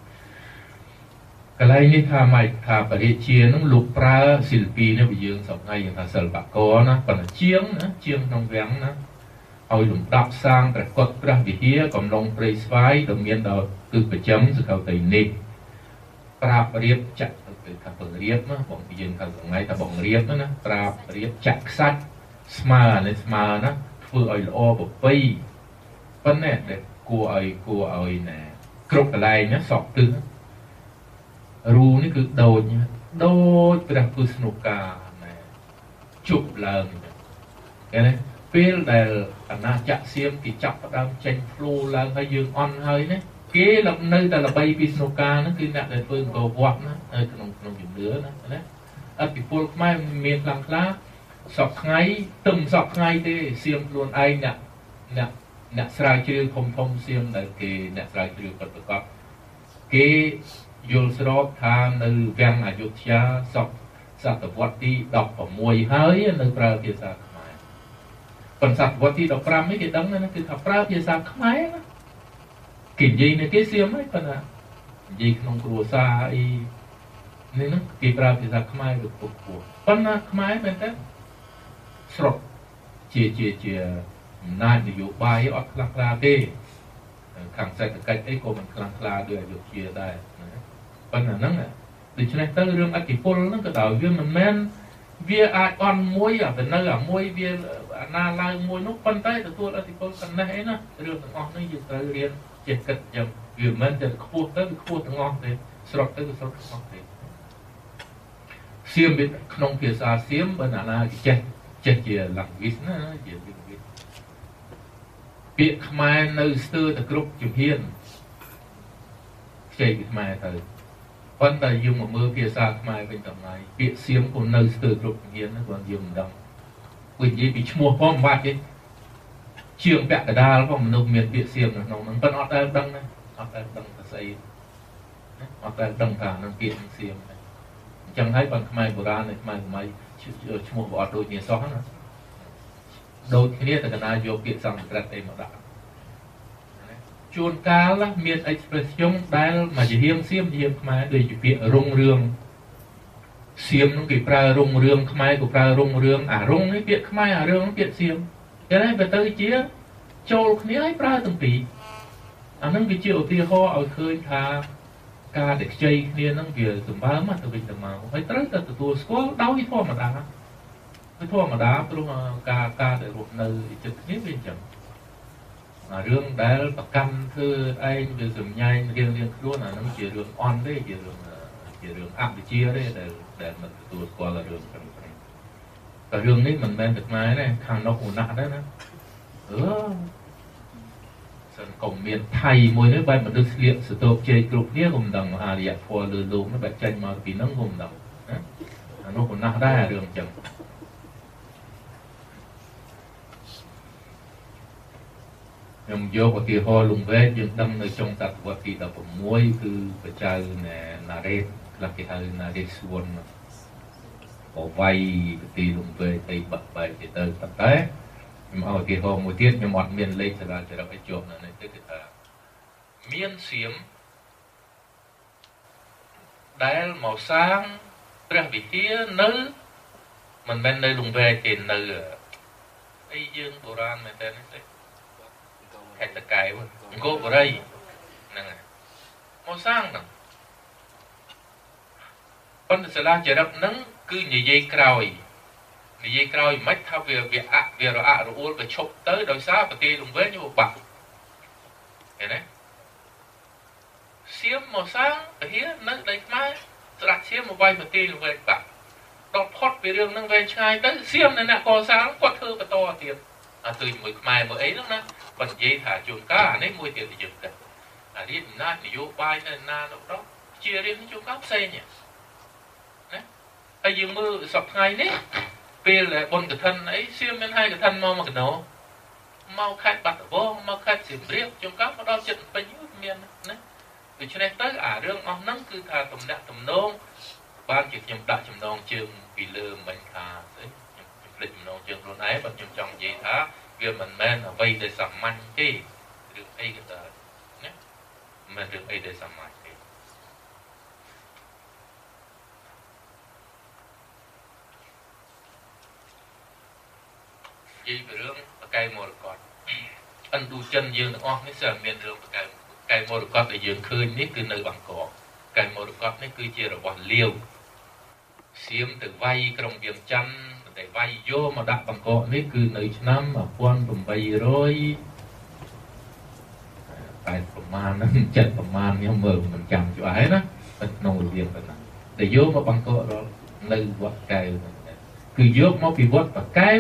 កន្លែងនេះថាម៉េចថាបរិជាហ្នឹងលោកប្រើសិល្បីនេះវាយើងសប្ងៃថាសិល្បករណាប៉ុន្តែជាងណាជាងក្នុងវាំងណាឲ្យលំដាប់សាងព្រះកុដិព្រះវិហារកំឡុងព្រៃស្វាយដែលមានដល់គឺប្រចាំសកលតីនេះប្រាប់រៀបចាក់ទៅថាពង្រៀបណាបងយើងខាងថ្ងៃថាបងរៀបណាប្រាប់រៀបចាក់ខ្សាច់ស្មើនេះស្មើណាធ្វើឲ្យល្អប្រពៃប៉ុន្តែគួរឲ្យគួរឲ្យណាគ្រប់កន្លែងណាសក់ទិសរូនេះគឺដូចដូចព្រះពុទ្ធស្នុកាណាជប់ឡើងគេណាពេលដែលអាណាចក្រសៀមគេចាប់ផ្ដើមចេញភ្លូឡើងហើយយើងអន់ហើយណាគេលំនៅតែល្បីពីស្នូកាហ្នឹងគឺអ្នកដែលធ្វើអង្គរវត្តណានៅក្នុងក្នុងជំនឿណាណាអតិពលខ្មែរមានខ្លាំងខ្លាសពថ្ងៃទឹមសពថ្ងៃទេសៀមខ្លួនឯងអ្នកអ្នកអ្នកស្រាវជ្រាវធំធំសៀមដែលគេអ្នកស្រាវជ្រាវពិតប្រាកដគេយល់ស្របថានៅវាំងអយុធ្យាសពសតវត្សទីដប់ប្រាំមួយហើយនៅប្រើភាសាខ្មែរប៉ុន្តែសតវត្សទីដប់ប្រាំនេះគេដឹងណាគឺថាប្រើភាសាខ្មែរណាគេនិយាយនៅគេសៀមហ្នឹងប៉ុន្តែនិយាយក្នុងគ្រួសារអីនេះហ្នឹងគេប្រើភាសាខ្មែរទៅពុះពោះប៉ុន្តែខ្មែរមែនទេស្រុកជាជាជាអំណាចនយោបាយអត់ខ្លាំងក្លាទេខាងសេដ្ឋកិច្ចអីក៏មិនខ្លាំងក្លាដូចអយុធ្យាដែរប៉ុន្តែហ្នឹងដូច្នេះទៅរឿងអធិពលហ្នឹងក៏ដោយវាមិនមែនវាអាចអន់មួយអាទៅនៅអាមួយវាអាណាឡើងមួយនោះប៉ុន្តែទទួលអធិពលកណ្ណេះអីណារឿងទាំងអស់នេះយើងត្រូវរៀនចេះគិតយ៉ាងវាមិនមែនតែខ្ពស់ទៅវាខ្ពស់ទាំងអស់ទេស្រុកទៅគឺស្រុកទាំងអស់ទេសៀមក្នុងភាសាសៀមបើណាណាចេះចេះជា language ណាជា language ពាក្យខ្មែរនៅស្ទើរតែគ្រប់ជំហានខ្ចីពីខ្មែរទៅប៉ុន្តែយើងមកមើលភាសាខ្មែរវិញតម្លៃពាក្យសៀមក៏នៅស្ទើរគ្រប់ជំហានណាគាត់យើងមិនដឹងវិញនិយាយពីឈ្មោះផងមិនបាច់ទេជាងពាក់កដាលផងមនុស្សមានពាក្យសៀមនៅក្នុងហ្នឹងប៉ុន្តែអត់ដែលដឹងណាអត់ដែលដឹងថាស្អីអត់ដែលដឹងថានឹងពាក្យនឹងសៀមអញ្ចឹងហើយបើខ្មែរបុរាណនៅខ្មែរថ្មីឈ្មោះក៏អត់ដូចគ្នាសោះណាដូចគ្នាតែកណាយកពាក្យសំស្ក្រឹតអីមកដាក់ជួនកាលមាន expression ដែលមកជាហៀងសៀមជាហៀងខ្មែរដូចជាពាក្យរុងរឿងសៀមនោះគេប្រើរុងរឿងខ្មែរក៏ប្រើរុងរឿងអារុងនេះពាក្យខ្មែរអារឿងពាក្យសៀមចឹងហើយបើទៅជាចូលគ្នាឲ្យប្រើទាំងពីរអានឹងវាជាឧទាហរណ៍ឲ្យឃើញថាការដែលខ្ចីគ្នានឹងវាសម្បើមទៅវិញទៅមកហើយត្រូវតែទទួលស្គាល់ដោយធម្មតាគឺធម្មតាព្រោះការការដែលរស់នៅចិត្តគ្នាវាអញ្ចឹងរឿងដែលប្រកាន់ធ្វើឯងវាសម្ញែងរៀងរៀងខ្លួនអានឹងជារឿងអន់ទេជារឿងជារឿងអវិជ្ជាទេដែលដែលមិនទទួលស្គាល់រឿងហ្នឹងតែរឿងនេះមិនមែនតែខ្មែរទេខាងនោះឧណាក់ដែរណាអឺសិនកុំមានថៃមួយនេះបែបមនុស្សស្លៀកសតោបជ័យគ្រប់គ្នាក៏មិនដឹងអារយៈធម៌លើលោកនេះបែបចេញមកពីហ្នឹងក៏មិនដឹងណាអានោះឧណាក់ដែររឿងអញ្ចឹងខ្ញុំយកឧទាហរណ៍លំវែកយើងដឹងនៅចុងសតវត្សទីដប់ប្រាំមួយគឺព្រះចៅណារ៉េតខ្លះគេហៅណារ៉េតសួនបវៃទីលំវែកទីបាក់បែកទៅទៅប៉ុន្តែខ្ញុំឲ្យឧទាហរណ៍មួយទៀតខ្ញុំអត់មានលេខសាលាចរិតឲ្យជាប់នៅនេះទេគឺថាមានសៀមដែលមកសាងព្រះវិហារនៅមិនមែននៅលំវែកទេនៅអីយើងបុរាណមែនតើនេះទេខេត្តតកែវអង្គរបរិយហ្នឹងហើយមកសាងហ្នឹងប៉ុន្តែសាលាចរិតហ្នឹងគឺនិយាយក្រោយនិយាយក្រោយមិនថាវាវាអវារអាក់រអួលវាឈប់ទៅដោយសារប្រទេសលំវែកវាបាក់ឃើញទេសៀមមកសាងពហិនៅដីខ្មែរស្រាច់សៀមមកវាយប្រទេសលំវែកបាក់ដល់ផុតពីរឿងហ្នឹងវែងឆ្ងាយទៅសៀមនៅអ្នកកសាងគាត់ធ្វើបន្តទៀតអាទៅជាមួយខ្មែរមួយអីហ្នឹងណាបើនិយាយថាជួនកាលអានេះមួយទៀតយើងគិតអារៀនអំណាចនយោបាយនៅណានោះដល់ជារៀនជួនកាលផ្សេងណាហើយយើងមើលសប្តាហ៍ថ្ងៃនេះពេលបុណ្យកឋិនអីសៀមមានហើយកឋិនមកមកកណោមកខេត្តបាត់ដំបងមកខេត្តសៀមរាបជួនកាលមកដល់ចិត្តពេញមានណាដូច្នេះទៅអារឿងអស់ហ្នឹងគឺថាតំណាក់តំណងបានជាខ្ញុំដាក់ចំណងជើងពីលើមិញថាស្អីខ្ញុំភ្លេចចំណងជើងខ្លួនឯងបើខ្ញុំចង់និយាយថាវាមិនមែនអ្វីដែលសាមញ្ញទេរឿងអីក៏ដោយណាមិនរឿងអីដែលសាមញ្ញទេនិយាយពីរឿងបកែមរកតឥណ្ឌូចិនយើងទាំងអស់នេះសើមានរឿងបកែបកែមរកតដែលយើងឃើញនេះគឺនៅបាងកកកែមរកតនេះគឺជារបស់លាវសៀមទៅវាយក្រុងវៀងច័ន្ទតែវាយយកមកដាក់បាងកកនេះគឺនៅឆ្នាំmột nghìn tám trămតែប្រមាណហ្នឹងចិត្តប្រមាណខ្ញុំមើលមិនចាំច្បាស់ហើយណាតែក្នុងរបៀបប៉ុណ្ណាតែយកមកបាងកកនៅវត្តកែវគឺយកមកពីវត្តបកែវ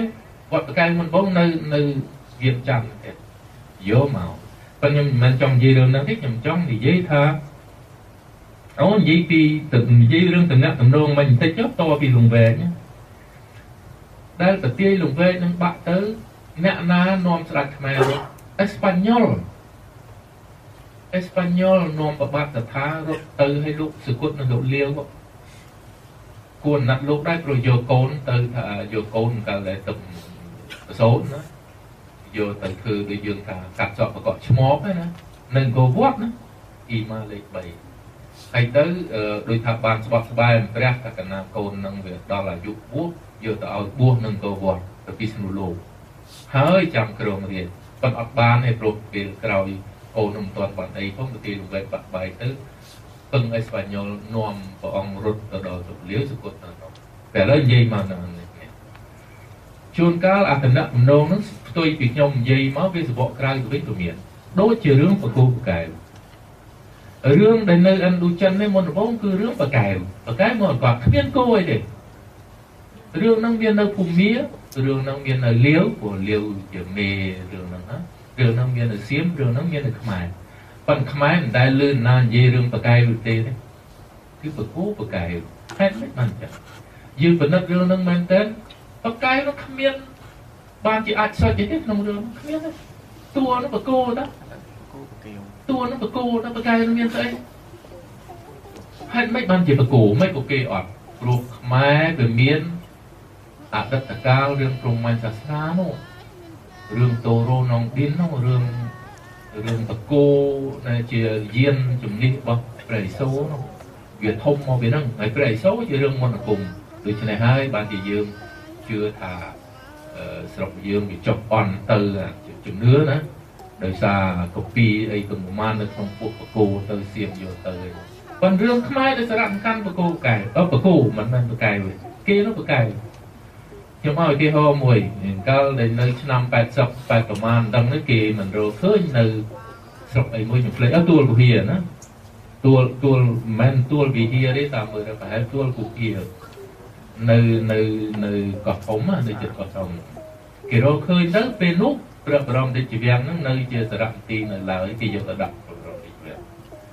វត្តបកាយមុនបងនៅនៅវាច័ន្ទទេយកមកប៉ុន្តែខ្ញុំមិនចង់និយាយរឿងហ្នឹងទេខ្ញុំចង់និយាយថាអូនិយាយពីទៅនិយាយរឿងតំណាក់តំណងមិនបន្តិចចុះតពីលងវែងដែលប្រទាយលងវែងនឹងបាក់ទៅអ្នកណានាំស្ដេចខ្មែររត់អេស្ប៉ាញ៉ុលអេស្ប៉ាញ៉ុលនាំប្របាទថារត់ទៅឲ្យលោកសគុតនិងលោកលាវគួរណាត់លោកដែរព្រោះយកកូនទៅថាយកកូនកាលតែទឹកប្រសូតណាយកទៅធ្វើដូចយើងថាកាត់សក់ប្រកបឆ្មបហ្នឹងណានឹងក៏វត្តណាអ៊ីម៉ាលេខបីហើយទៅដោយថាបានស្បត់ស្បែកព្រះថាកណាកូននឹងវាដល់អាយុបួសយកទៅឲ្យបួសនឹងក៏វត្តទៅពិស្ណុលោកហើយចាំក្រុងរៀនប៉ុន្តែអត់បានទេព្រោះពេលក្រោយកូននឹងមិនទាន់បានអីផងទៅទីលំវែកបាក់បាយទៅពឹងអេស្ប៉ាញ៉ុលនាំព្រះអង្គរត់ទៅដល់ទុកលាវសគុតដល់នោះតែឥឡូវនិយាយមកដល់នេះជួនកាលអត្តនៈដំណងនឹងផ្ទុយពីខ្ញុំនិយាយមកវាសបកក្រៅទៅវិញក៏មានដូចជារឿងបកគោបកែវរឿងដែលនៅឥណ្ឌូចិននេះមុនដំបូងគឺរឿងបកែវបកែវមកគាត់គ្មានគោអីទេរឿងហ្នឹងមាននៅភូមារឿងហ្នឹងមាននៅលាវព្រោះលាវជាមេរឿងហ្នឹងណារឿងហ្នឹងមាននៅសៀមរឿងហ្នឹងមាននៅខ្មែរប៉ុន្តែខ្មែរមិនដែលលឺណានិយាយរឿងបកែវទេទេគឺបកគោបកែវហេតុម៉េចបានចឹងយើងពិនិត្យរឿងហ្នឹងមែនតើបកែវនោះគ្មានបានជាអាចសុចទេក្នុងរឿងគ្មានទេតួនោះបកគោណាតួនោះបកគោណាបកែវនោះមានស្អីហេតុម៉េចបានជាបកគោមិនក៏គេអត់ព្រោះខ្មែរវាមានអតីតកាលរឿងព្រហ្មញ្ញសាសនានោះរឿងតូរ៉ូណងឌីននោះរឿងរឿងបកគោដែលជាយានជំនិះរបស់ព្រះឥសូរនោះវាធំមកវាហ្នឹងហើយព្រះឥសូរជារឿងមន្តអាគមដូច្នេះហើយបានជាយើងជឿថាស្រុកយើងវាចុះអន់ទៅជំនឿណាដោយសារកូពីអីទាំងប្រមាណនៅក្នុងពួកបកគោទៅសៀមយកទៅប៉ុន្តែរឿងខ្មែរដែលសារៈសំខាន់បកគោកែអឺបកគោមិនមែនបកែទេគេនោះបកែខ្ញុំឲ្យគេហៅមួយកាលដែលនៅឆ្នាំแปดสิบ แปดប្រមាណដឹងនេះគេមិនរកឃើញនៅស្រុកអីមួយខ្ញុំភ្លេចអត់ទួលគុហាណាទួលទួលមិនទួលវិហារទេតាមមើលទៅប្រហែលទួលគុហានៅនៅនៅកោះធំណានៅជិតកោះធំគេរកឃើញទៅពេលនោះព្រះបរមរាជវាំងហ្នឹងនៅជាសារៈទីនៅឡើយគេយកទៅដាក់ព្រះបរមរាជវាំង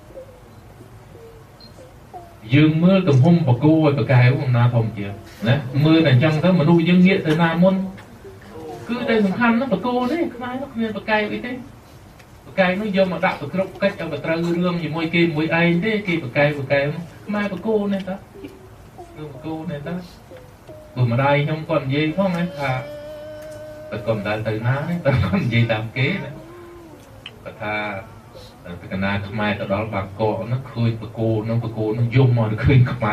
យើងមើលទំហំបកគោឲ្យបកែវអំណាធំជាងណាមើលតែអញ្ចឹងទៅមនុស្សយើងងាកទៅណាមុនគឺតែសំខាន់ហ្នឹងបកគោទេខ្មែរនោះគ្មានបកែវអីទេបកែវនោះយកមកដាក់ប្រគ្រប់កិច្ចឲ្យទៅត្រូវរឿងជាមួយគេមួយឯងទេគេបកែវបកែវខ្មែរបកគោនេះតាគឺបកគោនេះតាព្រោះម្ដាយខ្ញុំគាត់និយាយផងណាថាតែគាត់មិនដែលទៅណាទេតែគាត់និយាយតាមគេណាគាត់ថាតែកណាខ្មែរទៅដល់បាងកកហ្នឹងឃើញបកគោហ្នឹងបកគោហ្នឹងយំមកឃើញខ្មែរ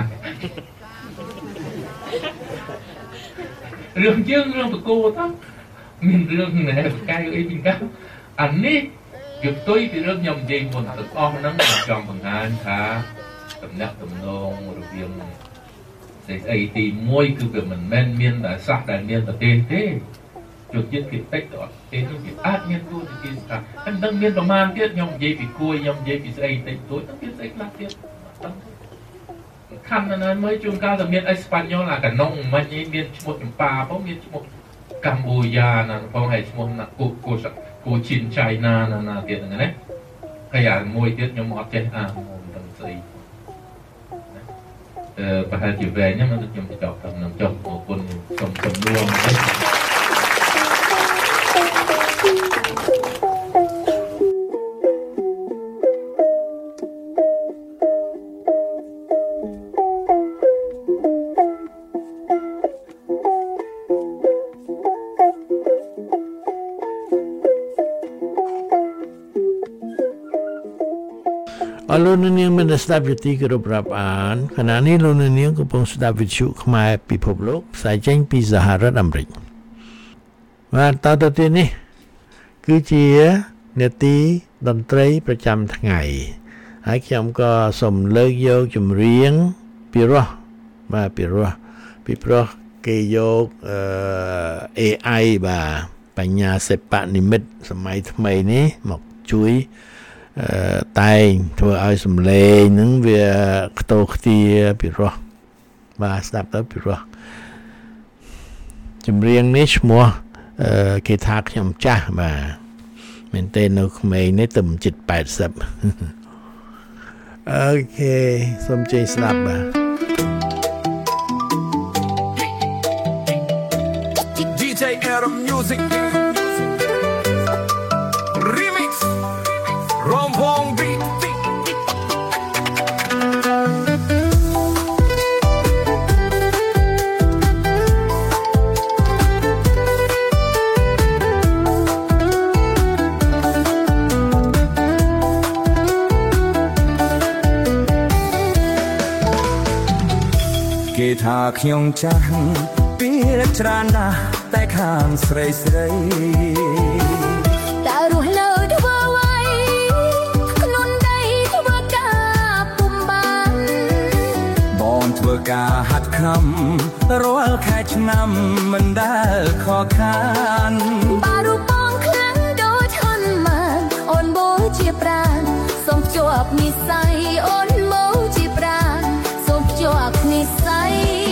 រឿងយើងរឿងបកគោទៅមានរឿងណែបកែវអីពីកាអានេះវាផ្ទុយពីរឿងខ្ញុំនិយាយមុនទាំងអស់ហ្នឹងខ្ញុំចង់បង្ហាញថាតំណាក់តំណងរវាងស្អីទីមួយគឺវាមិនមែនមានតែសាសដែលមានប្រទេសទេជនជាតិភាគតិចទៅអត់ទេនេះវាអាចមានគួរទៅជាថាហើយមិនដឹងមានប្រមាណទៀតខ្ញុំនិយាយពីគួយខ្ញុំនិយាយពីស្អីតិចតួចទៅមានស្អីខ្លះទៀតខណ្ឌណាមើលជួនកាលតែមានអេស្ប៉ាញ៉ុលអាកណុងមិនឯងមានឈ្មោះចម្ប៉ាផងមានឈ្មោះកម្ពុជាណាផងហើយឈ្មោះណាគូគូគូជីនចៃណាណាណាទៀតហ្នឹងណាហើយអាមួយទៀតខ្ញុំអត់ចេះអាមិនដឹងស្អីអឺប្រហែលជាវែងហ្នឹងខ្ញុំចប់តាមនឹងចប់អរគុណសូមជំនួសមកអរលោកនាងមានស្ដាប់យុតិគ្រប់រាប់អានខណៈនេះលោកនាងកំពុងស្ដាប់វិទ្យុខ្មែរពិភពលោកផ្សាយចេញពីសហរដ្ឋអាមេរិកបាទតទៅទៀតនេះគឺជានាទីតន្ត្រីប្រចាំថ្ងៃហើយខ្ញុំក៏សូមលើកយកចម្រៀងពីរោះបាទពីរោះពីព្រោះគេយកអឺ เอ ไอ បាទបញ្ញាសិប្បនិមិត្តសម័យថ្មីនេះមកជួយអឺតែងធ្វើឲ្យសំឡេងហ្នឹងវាខ្ទោខ្ទាពីរោះបាទស្ដាប់ទៅពីរោះចម្រៀងនេះឈ្មោះអឺគេថាខ្ញុំចាស់បាទមែនទេនៅក្មេងនេះទៅជិតแปดสิบអូខេសូមជ័យស្ដាប់បាទดี เจ Air Music Remix รวมวงบีทគេថាខ្ញុំចាស់ពីច្រើនណាស់តែខាងស្រីស្រីតើរស់នៅធ្វើអ្វីខ្លួនដីធ្វើការពុំបានបងធ្វើការហាត់ខំរាល់ខែឆ្នាំមិនដែលខកខានបារូបបងខ្លាំងដូចហនម៉ានអូនបូជាប្រាណសូមជាប់និស្ស័យអូនបូជាប្រាណសូមជាប់និស្ស័យ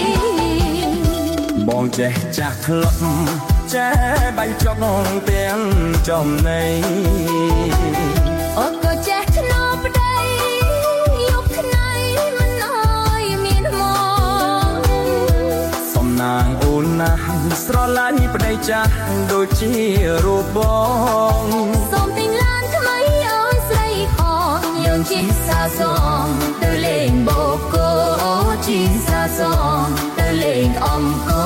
បងចេះចាស់ធ្លាប់ចេះបាញ់ចុកទាំងចំណៃអូនក៏ចេះធ្នោប្តីយកថ្ងៃមិនអើយមានមកសំណាងអូនណាស់ស្រឡាញ់ប្តីចាស់ដូចជារូបបងសូមទិញឡានថ្មីអូនស្រីផងយើងជិះសាសងទៅលេងបូកូជិះសាសងទៅលេងអង្គរ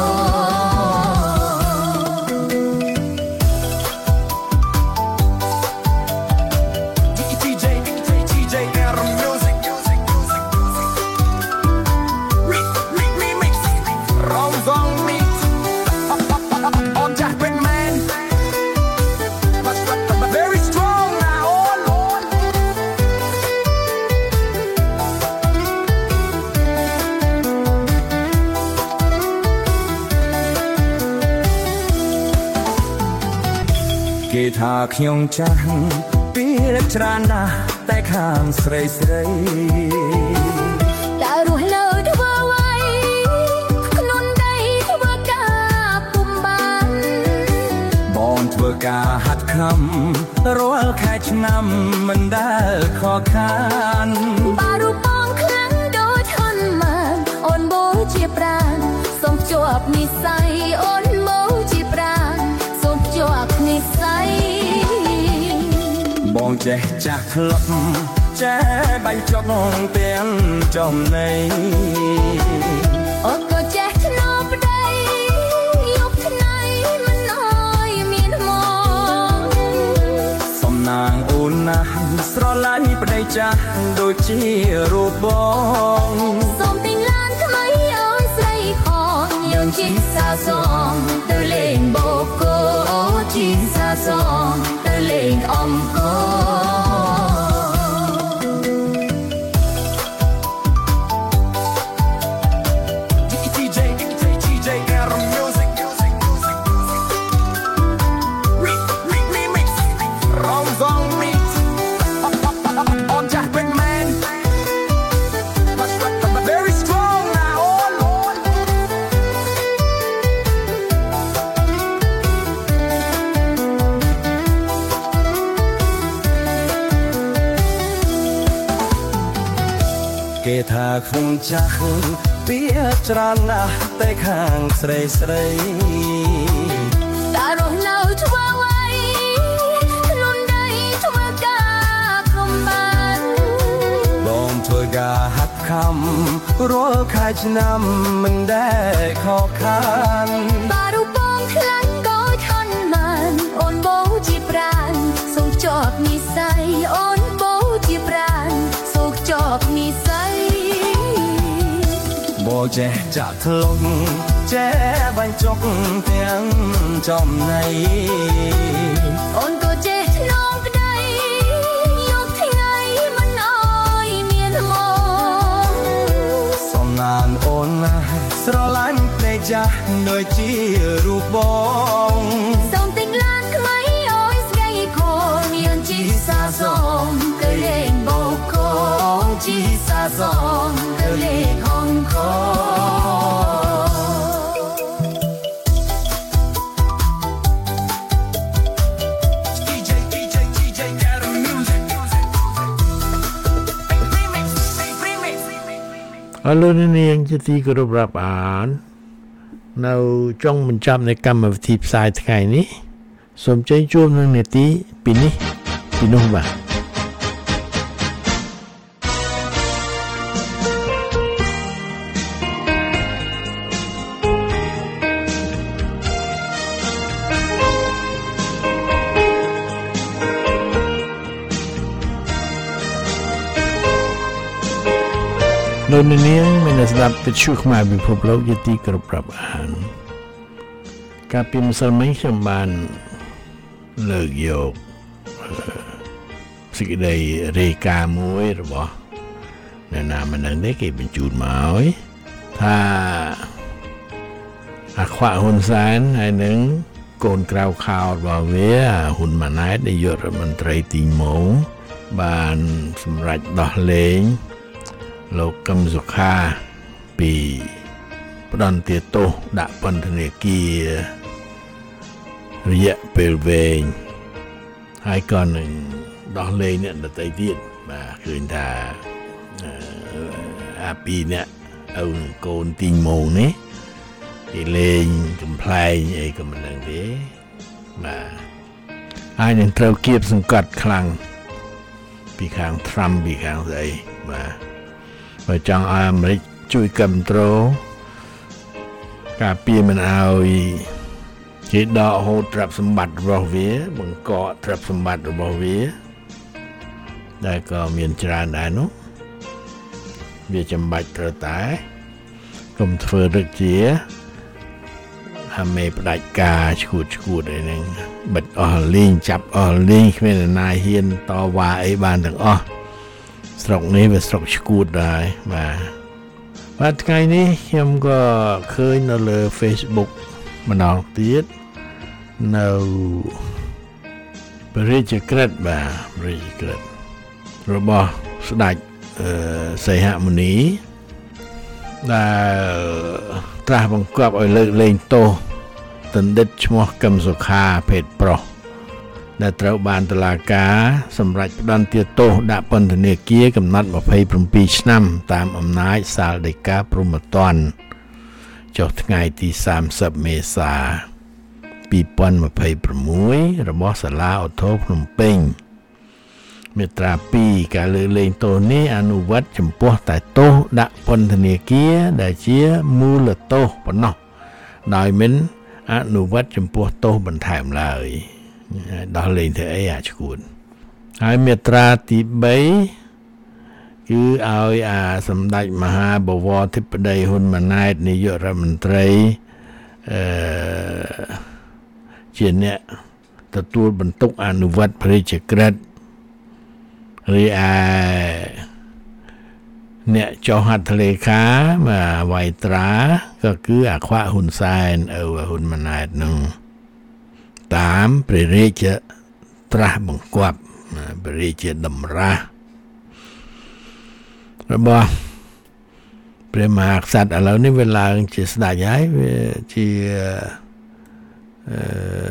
គេថាខ្ញុំចាស់ពីច្រើនណាស់តែខាងស្រីស្រីតើរស់នៅធ្វើអ្វីខ្លួនដីធ្វើការពុំបានបងធ្វើការហាត់ខំរាល់ខែឆ្នាំមិនដែលខកខានបារូបបងខ្លាំងដូចហនម៉ានអូនបូជាប្រាណសូមជាប់និស្ស័យអូនបូជាប្រាណសូមជាប់និស្ស័យបងចេះចាស់ធ្លាប់ចេះបាញ់ចុកទាំងចំណៃអូនក៏ចេះធ្នោប្តីយកថ្ងៃមិនអើយមានមកសំណាងអូនណាស់ស្រឡាញ់ប្តីចាស់ដូចជារូបបងសូមទិញឡានថ្មីអូនស្រីផងយើងជិះសាសងទៅលេងបូកូជិះសាសងទៅលេងអង្គរគេថាខ្ញុំចាស់ពីច្រើនណាស់តែខាងស្រីស្រីតើរស់នៅធ្វើអ្វីខ្លួនដីធ្វើការពុំបានបងធ្វើការហាត់ខំរាល់ខែឆ្នាំមិនដែលខកខានបារូបបងខ្លាំងដូចហនម៉ានអូនបូជាប្រាណសូមជាប់និស្ស័យអូនបូជាប្រាណសូមជាប់និស្ស័យបងចេះចាក់ធ្លុងចេះបាញ់ចុកទាំងចំណៃអូនក៏ចេះធ្នោប្តីយកថ្ងៃមិនអើយមានមកសំណាងអូនណាស់ស្រឡាញ់ប្តីចាស់ដូចជារូបបងសូមទិញឡានថ្មីអូនស្រីកូនយើងជិះសាសងទៅលេងបូកូជិះសាសងទៅលេងអង្គរអរលោកនាងជាទីគោរពរាប់អាននៅចុងបញ្ចប់នៃកម្មវិធីផ្សាយថ្ងៃនេះសូមជ័យជួបនឹងនាទីពីនេះពីនោះបាទលោកនាងមានស្ដាប់វិទ្យុខ្មែរពិភពលោកជាទីគោរពរាប់អានកាលពីម្សិលមិញខ្ញុំបានលើកយកសេចក្តីរាយការណ៍មួយរបស់អ្នកណាម្នាក់នេះគេបញ្ជូនមកឲ្យថាអាខ្វាក់ហ៊ុនសែនហើយនឹងកូនក្រៅខោរបស់វាហ៊ុនម៉ាណែតនាយករដ្ឋមន្ត្រីទីម៉ូងបានសម្រេចដោះលែងលោកកឹមសុខាពីផ្ដន្ទាទោសដាក់ពន្ធនាគាររយៈពេលវែងហើយក៏នឹងដោះលែងអ្នកដទៃទៀតបាទឃើញថាអាពីរអ្នកឪនឹងកូនទីម៉ូងនេះគេលេងកំប្លែងអីក៏មិនដឹងទេបាទហើយនឹងត្រូវគៀបសង្កត់ខ្លាំងពីខាងត្រាំពីខាងស្អីបាទបើចង់ឲ្យអាមេរិកជួយគ្រប់គ្រងការពារមិនឲ្យគេដកហូតទ្រព្យសម្បត្តិរបស់វាបង្កកទ្រព្យសម្បត្តិរបស់វាដែលក៏មានច្រើនដែរនោះវាចាំបាច់ត្រូវតែកុំធ្វើរឹកជាអាមេផ្ដាច់ការឈួតឈួតអីហ្នឹងបិទអស់លីងចាប់អស់លីងគ្មានអ្នកណាហ៊ានតវ៉ាអីបានទាំងអស់ស្រុកនេះវាស្រុកឈួតដែរបាទបាទថ្ងៃនេះខ្ញុំក៏ឃើញនៅលើ Facebook ម្ដងទៀតនៅព្រះរាជក្រឹត្យបាទព្រះរាជក្រឹត្យរបស់ស្ដេចសីហមុនីដែលត្រាស់បង្គាប់ឲ្យលើកលែងទោសទណ្ឌិតឈ្មោះកឹមសុខាភេទប្រុសដែលត្រូវបានតុលាការសម្រេចផ្តន្ទាទោសដាក់ពន្ធនាគារកំណត់ម្ភៃប្រាំឆ្នាំតាមអំណាចសាលដីកាព្រហ្មទណ្ឌចុះថ្ងៃទីសាមសិបមេសាពីរពាន់ម្ភៃប្រាំមួយរបស់សាលាឧទ្ធរភ្នំពេញមាត្រាពីរការលើកលែងទោសនេះអនុវត្តចំពោះតែទោសដាក់ពន្ធនាគារដែលជាមូលទោសប៉ុណ្ណោះដោយមិនអនុវត្តចំពោះទោសបន្ថែមឡើយដោះលែងធ្វើអីអាឈួតហើយមាត្រាទីបីគឺឲ្យអាសម្ដេចមហាបវរធិបតីហ៊ុនម៉ាណែតនាយករដ្ឋមន្ត្រីអឺជាអ្នកទទួលបន្ទុកអនុវត្តព្រះរាជក្រឹត្យរីឯអ្នកចុះហត្ថលេខាមកវាយត្រាក៏គឺអាខ្វាក់ហ៊ុនសែនឪហ៊ុនម៉ាណែតនឹងតាមព្រះរាជត្រាស់បង្គាប់ព្រះរាជតម្រាស់របស់ព្រះមហាក្សត្រឥឡូវនេះវាឡើងជាស្ដេចហើយវាជាអឺ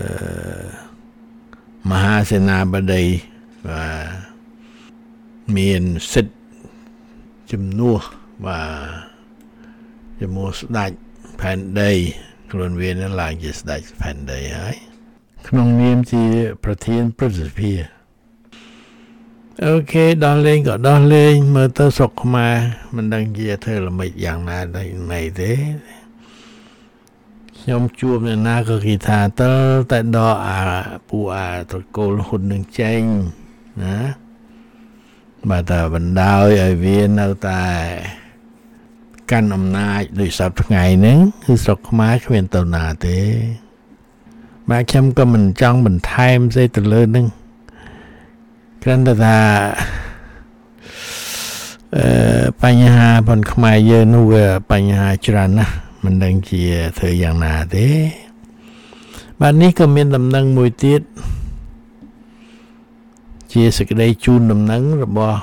មហាសេនាបតីបាទមានសិទ្ធិជំនួសបាទជាមួយស្ដេចផែនដីខ្លួនវានឹងឡើងជាស្ដេចផែនដីហើយក្នុងនាមជាប្រធានព្រឹទ្ធសភាអូខេដោះលែងក៏ដោះលែងមើលទៅស្រុកខ្មែរមិនដឹងជាធ្វើល្មិចយ៉ាងណាដែរណៃទេខ្ញុំជួបអ្នកណាក៏គេថាតើតែដកអាពូអាត្រកូលហ៊ុននឹងចេញណាបើតែបណ្ដោយឲ្យវានៅតែកាន់អំណាចដោយសពថ្ងៃហ្នឹងគឺស្រុកខ្មែរគ្មានទៅណាទេបាទខ្ញុំក៏មិនចង់បន្ថែមស្អីទៅលើហ្នឹងគ្រាន់តែថាអឺបញ្ហាប៉ុនខ្មែរយើងនោះវាបញ្ហាច្រើនណាស់មិនដឹងជាធ្វើយ៉ាងណាទេបាទនេះក៏មានដំណឹងមួយទៀតជាសេចក្តីជូនដំណឹងរបស់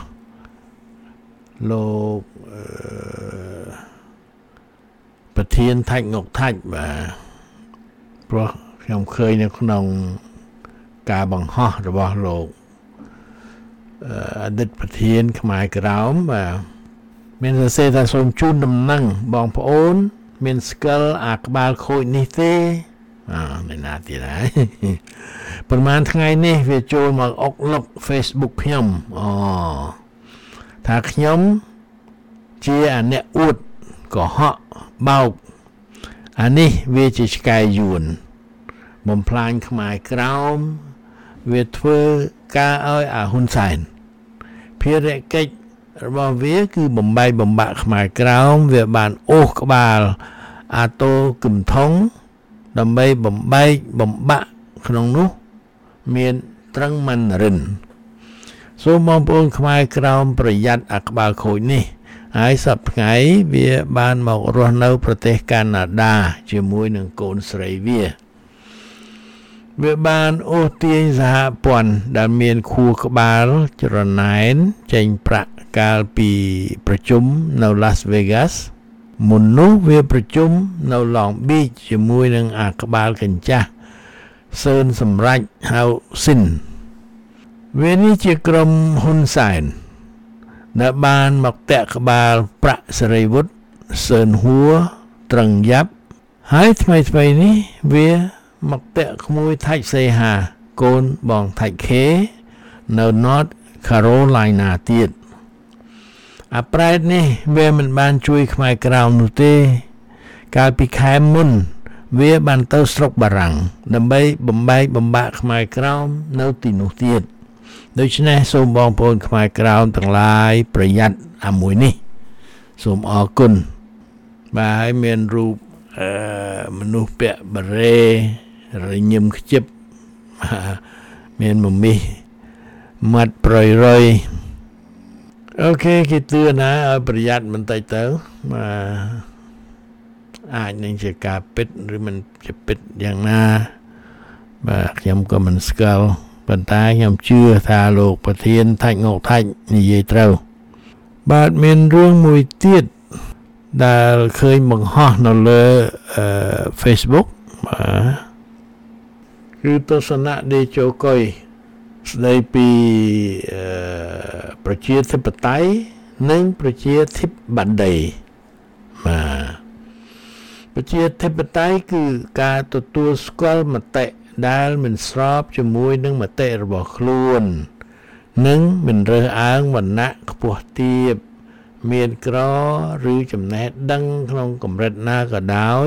លោកអឺប្រធានថាច់ងុកថាច់បាទព្រោះខ្ញុំឃើញនៅក្នុងការបង្ហោះរបស់លោកអតីតប្រធានខ្មែរក្រោមបាទមានសរសេរថាសូមជូនដំណឹងបងប្អូនមានស្គាល់អាក្បាលខូចនេះទេអើមិនណាទៀតហើយប្រហែលថ្ងៃនេះវាចូលមកអុកលុក Facebook ខ្ញុំអូថាខ្ញុំជាអាអ្នកអួតកុហកបោកអានេះវាជាឆ្កែយួនបំផ្លាញខ្មែរក្រោមវាធ្វើការឲ្យអាហ៊ុនសែនភារកិច្ចរបស់វាគឺបំបីបំបាក់ខ្មែរក្រោមវាបានអូសក្បាលអាតូគឹមថងដើម្បីបំបែកបំបាក់ក្នុងនោះមានត្រឹងម៉ាន់រិនសូមបងប្អូនខ្មែរក្រោមប្រយ័ត្នអាក្បាលខូចនេះហើយសប្តាហ៍វាបានមករស់នៅប្រទេសកាណាដាជាមួយនឹងកូនស្រីវាវាបានអូសទាញសហព័ន្ធដែលមានខួរក្បាលច្រណែនចេញប្រាក់កាលពីប្រជុំនៅ Las Vegas មុននោះវាប្រជុំនៅ Long Beach ជាមួយនឹងអាក្បាលកញ្ចាស់សឿនសម្រេចហៅស៊ីនវានេះជាក្រុមហ៊ុនសែនដែលបានមកតាក់ក្បាលប្រាក់សេរីវុឌ្ឍសឿនហួរត្រឹងយ៉ាប់ហើយថ្មីថ្មីនេះវាមកតាក់ក្មួយថាច់សេហាកូនបងថាច់ខេនៅ North Carolina ទៀតអាប្រែតនេះវាមិនបានជួយខ្មែរក្រៅនោះទេកាលពីខែមុនវាបានទៅស្រុកបារាំងដើម្បីបំបែកបំបាក់ខ្មែរក្រៅនៅទីនោះទៀតដូច្នេះសូមបងប្អូនខ្មែរក្រៅទាំងឡាយប្រយ័ត្នអាមួយនេះសូមអរគុណបាទហើយមានរូបអឺមនុស្សពាក់បារ៉េរញឹមខ្ជិបមានមមីមាត់ប្រយរយអូខេគេទឿនណាឲ្យប្រយ័ត្នបន្តិចទៅបាទអាចនឹងជាការពិតឬមិនជាពិតយ៉ាងណាបាទខ្ញុំក៏មិនស្គាល់ប៉ុន្តែខ្ញុំជឿថាលោកប្រធានថាច់ងកថាច់និយាយត្រូវបាទមានរឿងមួយទៀតដែលឃើញបង្ហោះនៅលើអឺ Facebook បាទគឺទស្សនៈដេជោកុយស្ដីពីអឺប្រជាធិបតេយ្យនិងប្រជាធិបតេយ្យបាទប្រជាធិបតេយ្យគឺការទទួលស្គាល់មតិដែលមិនស្របជាមួយនឹងមតិរបស់ខ្លួននិងមិនរើសអើងវណ្ណៈខ្ពស់ទាបមានក្រឬចំណេះដឹងក្នុងកម្រិតណាក៏ដោយ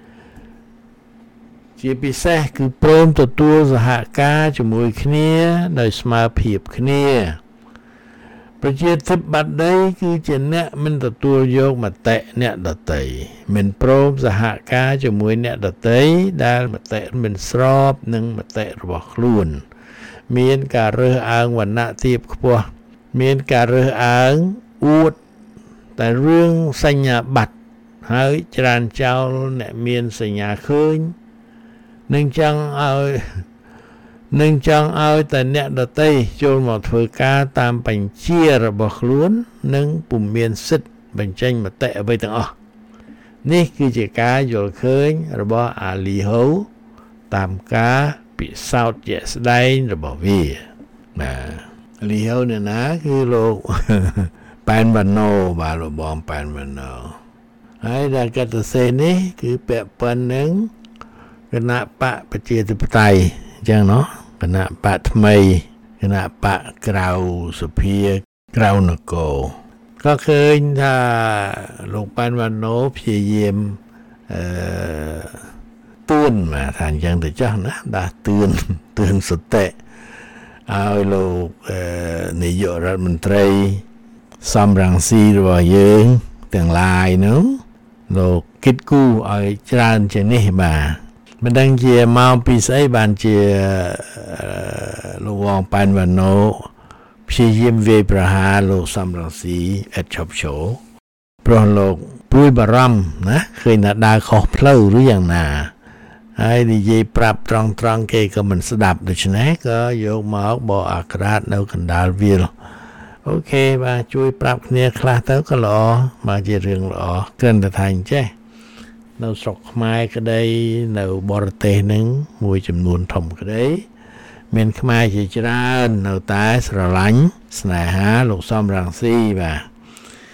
ជាពិសេសគឺព្រមទទួលសហការជាមួយគ្នាដោយស្មើភាពគ្នាប្រជាធិបតេយ្យគឺជាអ្នកមិនទទួលយកមតិអ្នកដទៃមិនព្រមសហការជាមួយអ្នកដទៃដែលមតិមិនស្របនឹងមតិរបស់ខ្លួនមានការរើសអើងវណ្ណៈទាបខ្ពស់មានការរើសអើងអួតតែរឿងសញ្ញាបត្រហើយច្រានចោលអ្នកមានសញ្ញាឃើញនឹងចង់ឲ្យនឹងចង់ឲ្យតែអ្នកដទៃចូលមកធ្វើការតាមបញ្ជារបស់ខ្លួននិងពុំមានសិទ្ធិបញ្ចេញមតិអ្វីទាំងអស់នេះគឺជាការយល់ឃើញរបស់អាលីហូតាមការពិសោធន៍ជាក់ស្ដែងរបស់វាបាទអាលីហូនេះណាគឺលោកប៉ែនវ៉ាណូបាទលោកបងប៉ែនវ៉ាណូហើយដែលកតសេនេះគឺពាក់ព័ន្ធនឹងគណៈបកប្រជាធិបតេយ្យអញ្ចឹងเนาะគណៈបកថ្មីគណៈបកក្រៅសភាក្រៅនគរក៏ឃើញថាលោកប៉ែនវ៉ាណូព្យាយាមអឺទួនមកថាអញ្ចឹងទៅចាស់ណាដាស់ទឿនទឿនសតិឲ្យលោកនាយករដ្ឋមន្ត្រីសំរងស៊ីរបស់យើងទាំងឡាយនោះលោកគិតគូឲ្យច្រើនជាងនេះបាទមិនដឹងជាមកពីស្អីបានជាលោកវងប៉ែនវ៉ាណូព្យាយាមវាយប្រហារលោកសំរងស៊ីឥតឈប់ឈរព្រោះលោកព្រួយបារម្ភណាឃើញថាដើរខុសផ្លូវឬយ៉ាងណាហើយនិយាយប្រាប់ត្រង់ត្រង់គេក៏មិនស្ដាប់ដូច្នេះក៏យកមកបកអាក្រាតនៅកណ្ដាលវាលអូខេបាទជួយប្រាប់គ្នាខ្លះទៅក៏ល្អមកជារឿងល្អគ្រាន់តែថាអញ្ចេះនៅស្រុកខ្មែរក្តីនៅបរទេសនឹងមួយចំនួនធំក្តីមានខ្មែរជាច្រើននៅតែស្រឡាញ់ស្នេហាលោកសំរងស៊ីបាទទ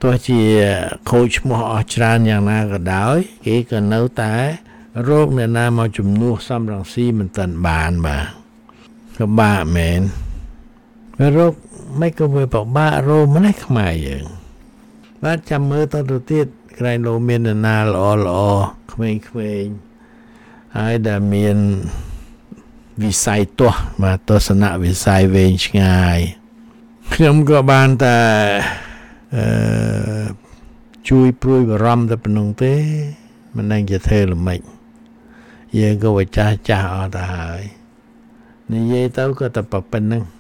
ទោះជាខូចឈ្មោះអស់ច្រើនយ៉ាងណាក៏ដោយគេក៏នៅតែរោគអ្នកណាមកជំនួសសំរងស៊ីមិនទាន់បានបាទក៏បាក់មែនរោគមិនក៏វាពិបាករោគម្នេះខ្មែរយើងបាទចាំមើលតទៅទៀតក្រែងលោមានអ្នកណាល្អល្អក្មេងៗហើយដែលមានវិស័យទាស់បាទទស្សនៈវិស័យវែងឆ្ងាយខ្ញុំក៏បានតែអឺជួយព្រួយបារម្ភតែប៉ុណ្្នឹងទេមិនដឹងជាធ្វើល្មិចយើងក៏វាចាស់ចាស់អត់ទៅហើយនិយាយទៅក៏តែប៉ុណ្្នឹង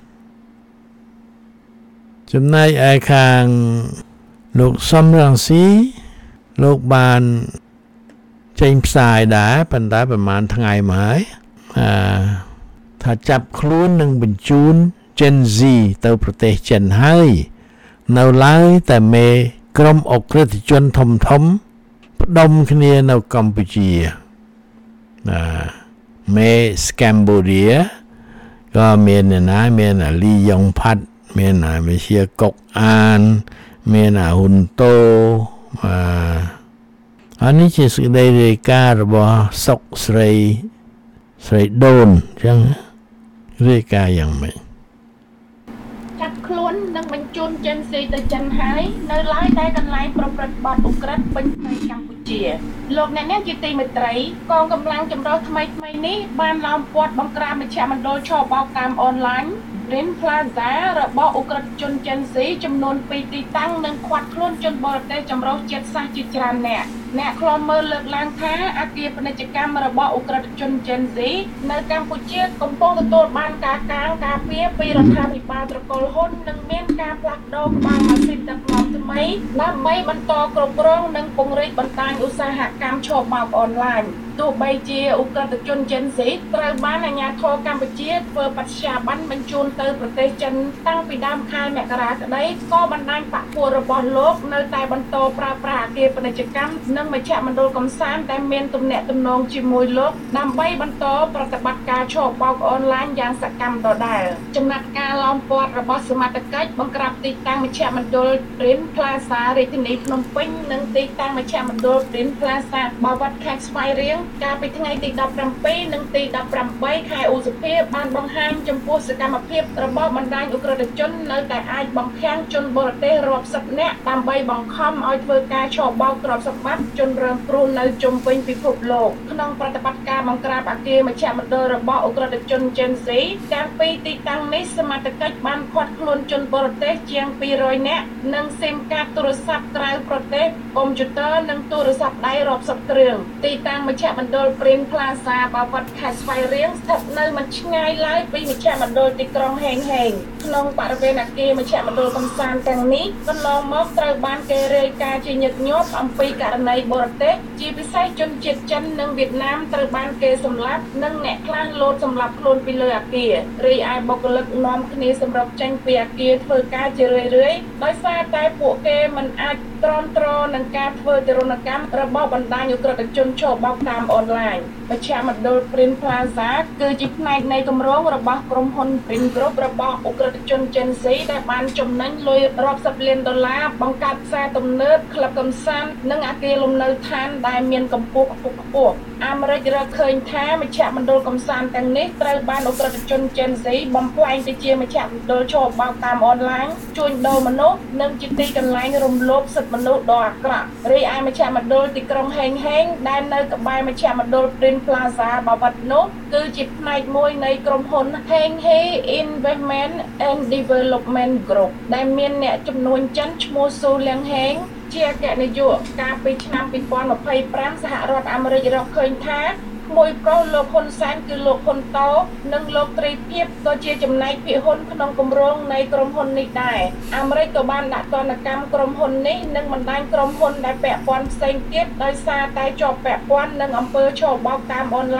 ចំណែកឯខាងលោកសំរងស៊ីលោកបានចេញផ្សាយដែរប៉ុន្តែប្រហែលថ្ងៃមកហើយអាថាចាប់ខ្លួននឹងបញ្ជូន Gen Z ទៅប្រទេសចិនហើយនៅឡើយតែមេក្រុមអក្រិតជនធំធំផ្ដុំគ្នានៅកម្ពុជាណាមេ Cambodia ក៏មានណាមានលីយ៉ុងផាត់មានណាវិជាកុកអានមានណាហ៊ុនតូអាអានេះជាសេចក្តីរាយការណ៍របស់សុកស្រីស្រីដូនអញ្ចឹងរាយការណ៍យ៉ាងម៉េចចាប់ខ្លួននឹងបញ្ជូនចិនស៊ីទៅចិនហើយនៅឡើយតែកន្លែងប្រព្រឹត្តបទឧក្រិដ្ឋពេញផ្ទៃកម្ពុជាលោកអ្នកនាងជាទីមេត្រីកងកម្លាំងចម្រុះថ្មីថ្មីនេះបានឡោមព័ទ្ធបង្ក្រាបមជ្ឈមណ្ឌលឆបោកតាមអនឡាញGreen Plaza របស់ឧក្រិដ្ឋជនចិនស៊ីចំនួនពីរទីតាំងនិងឃាត់ខ្លួនជនបរទេសចម្រុះជាតិសាសន៍ជាច្រើនអ្នកអ្នកខ្លំមើលលើកឡើងថាអគារពាណិជ្ជកម្មរបស់ឧក្រិដ្ឋជនចិនស៊ីនៅកម្ពុជាកំពុងទទួលបានការកាងការពារពីរដ្ឋាភិបាលត្រកូលហ៊ុននិងមានការផ្លាស់ប្ដូរក្បាលម៉ាស៊ីនដឹកនាំថ្មីដើម្បីបន្តគ្រប់គ្រងនិងពង្រីកបណ្ដាញឧស្សាហកម្មឆបោកអនឡាញទោះបីជាឧក្រិដ្ឋជនចិនស៊ីត្រូវបានអាជ្ញាធរកម្ពុជាធ្វើបច្ចាប័នបញ្ជូនទៅប្រទេសចិនតាំងពីដើមខែមករាក្តីក៏បណ្ដាញបកពួករបស់លោកនៅតែបន្តប្រើប្រាស់អគារពាណិជ្ជកម្មនិងមជ្ឈមណ្ឌលកំសាន្តដែលមានទំនាក់ទំនងជាមួយលោកដើម្បីបន្តប្រតិបត្តិការឆបោកអនឡាញយ៉ាងសកម្មដដែលចំណាត់ការឡោមព័ទ្ធរបស់សមត្ថកិច្ចបង្ក្រាបទីតាំងមជ្ឈមណ្ឌល Green Plaza រាជធានីភ្នំពេញនិងទីតាំងមជ្ឈមណ្ឌល Green Plaza បាវត្តខេត្តស្វាយរៀងកាលពីថ្ងៃទីដប់ប្រាំពីរនិងទីដប់ប្រាំបីខែឧសភាបានបង្ហាញចំពោះសកម្មភាពរបស់បណ្ដាញឧក្រិដ្ឋជននៅតែអាចបង្ខាំងជនបរទេសរាប់សិបនាក់ដើម្បីបង្ខំឲ្យធ្វើការឆបោកទ្រព្យសម្បត្តិជនរងគ្រោះនៅជុំវិញពិភពលោកក្នុងប្រតិបត្តិការបង្ក្រាបអគារមជ្ឈមណ្ឌលរបស់ឧក្រិដ្ឋជនចិនស៊ីកាលពីទីតាំងនេះសមត្ថកិច្ចបានឃាត់ខ្លួនជនបរទេសជាងពីររយនាក់និងស៊ីមកាតទូរស័ព្ទក្រៅប្រទេសកុំព្យូទ័រនិងទូរស័ព្ទដៃរាប់សិបគ្រឿងទីតាំងមជ្ឈមណ្ឌល Green Plaza បាវត្តខេត្តស្វាយរៀងស្ថិតនៅមិនឆ្ងាយឡើយពីមជ្ឈមណ្ឌលទីក្រុងហេងហេងក្នុងបរិវេណអគារមជ្ឈមណ្ឌលកំសាន្តទាំងនេះកន្លងមកត្រូវបានគេរាយការណ៍ជាញឹកញាប់អំពីករណីបរទេសជាពិសេសជនជាតិចិននិងវៀតណាមត្រូវបានគេសម្លាប់និងអ្នកខ្លះលោតសម្លាប់ខ្លួនពីលើអគាររីឯបុគ្គលិកនាំគ្នាសម្រុកចេញពីអគារធ្វើការជារឿយៗដោយសារតែពួកគេមិនអាចទ្រាំទ្រនឹងការធ្វើទរណកម្មរបស់បណ្ដាញឧក្រិដ្ឋជនឆបោកតាមអនឡាញមជ្ឈមណ្ឌល Green Plaza គឺជាផ្នែកនៃគម្រោងរបស់ក្រុមហ៊ុន Green Group របស់ឧក្រិដ្ឋជនចិនស៊ីដែលបានចំណេញលុយរាប់សិបលានដុល្លារបង្កើតផ្សារទំនើបក្លឹបកម្សាន្តនិងអគារលំនៅឋានដែលមានកម្ពស់ខ្ពស់ខ្ពស់អាមេរិករកឃើញថាមជ្ឈមណ្ឌលកំសាន្តទាំងនេះត្រូវបានឧក្រិដ្ឋជនចិនស៊ីបំផ្លាញទៅជាមជ្ឈមណ្ឌលឆបោកតាមអនឡាញជួញដូរមនុស្សនិងជាទីកន្លែងរំលោភសិទ្ធិមនុស្សដ៏អាក្រក់រីឯមជ្ឈមណ្ឌលទីក្រុងហេងហេងដែលនៅក្បែរមជ្ឈមណ្ឌល Green Plaza បាវត្តនោះគឺជាផ្នែកមួយនៃក្រុមហ៊ុន Heng He Investment and Development Group ដែលមានអ្នកជំនួញចិនឈ្មោះស៊ូលៀងហេងជាអគ្គនាយកកាលពីឆ្នាំពីរពាន់ម្ភៃប្រាំសហរដ្ឋអាមេរិករកឃើញថាមួយប្រុសលោកហ៊ុនសែនគឺលោកហ៊ុនតូនិងលោកត្រីភិបក៏ជាចំណែកភាគហ៊ុនក្នុងគម្រោងនៃក្រុមហ៊ុននេះដែរអាមេរិកក៏បានដាក់ទណ្ឌកម្មក្រុមហ៊ុននេះនិងបណ្ដាញក្រុមហ៊ុនដែលពាក់ព័ន្ធផ្សេងទៀតដោយសារតែជាប់ពាក់ព័ន្ធនឹងអំពើឆបោកតាមអនឡាញ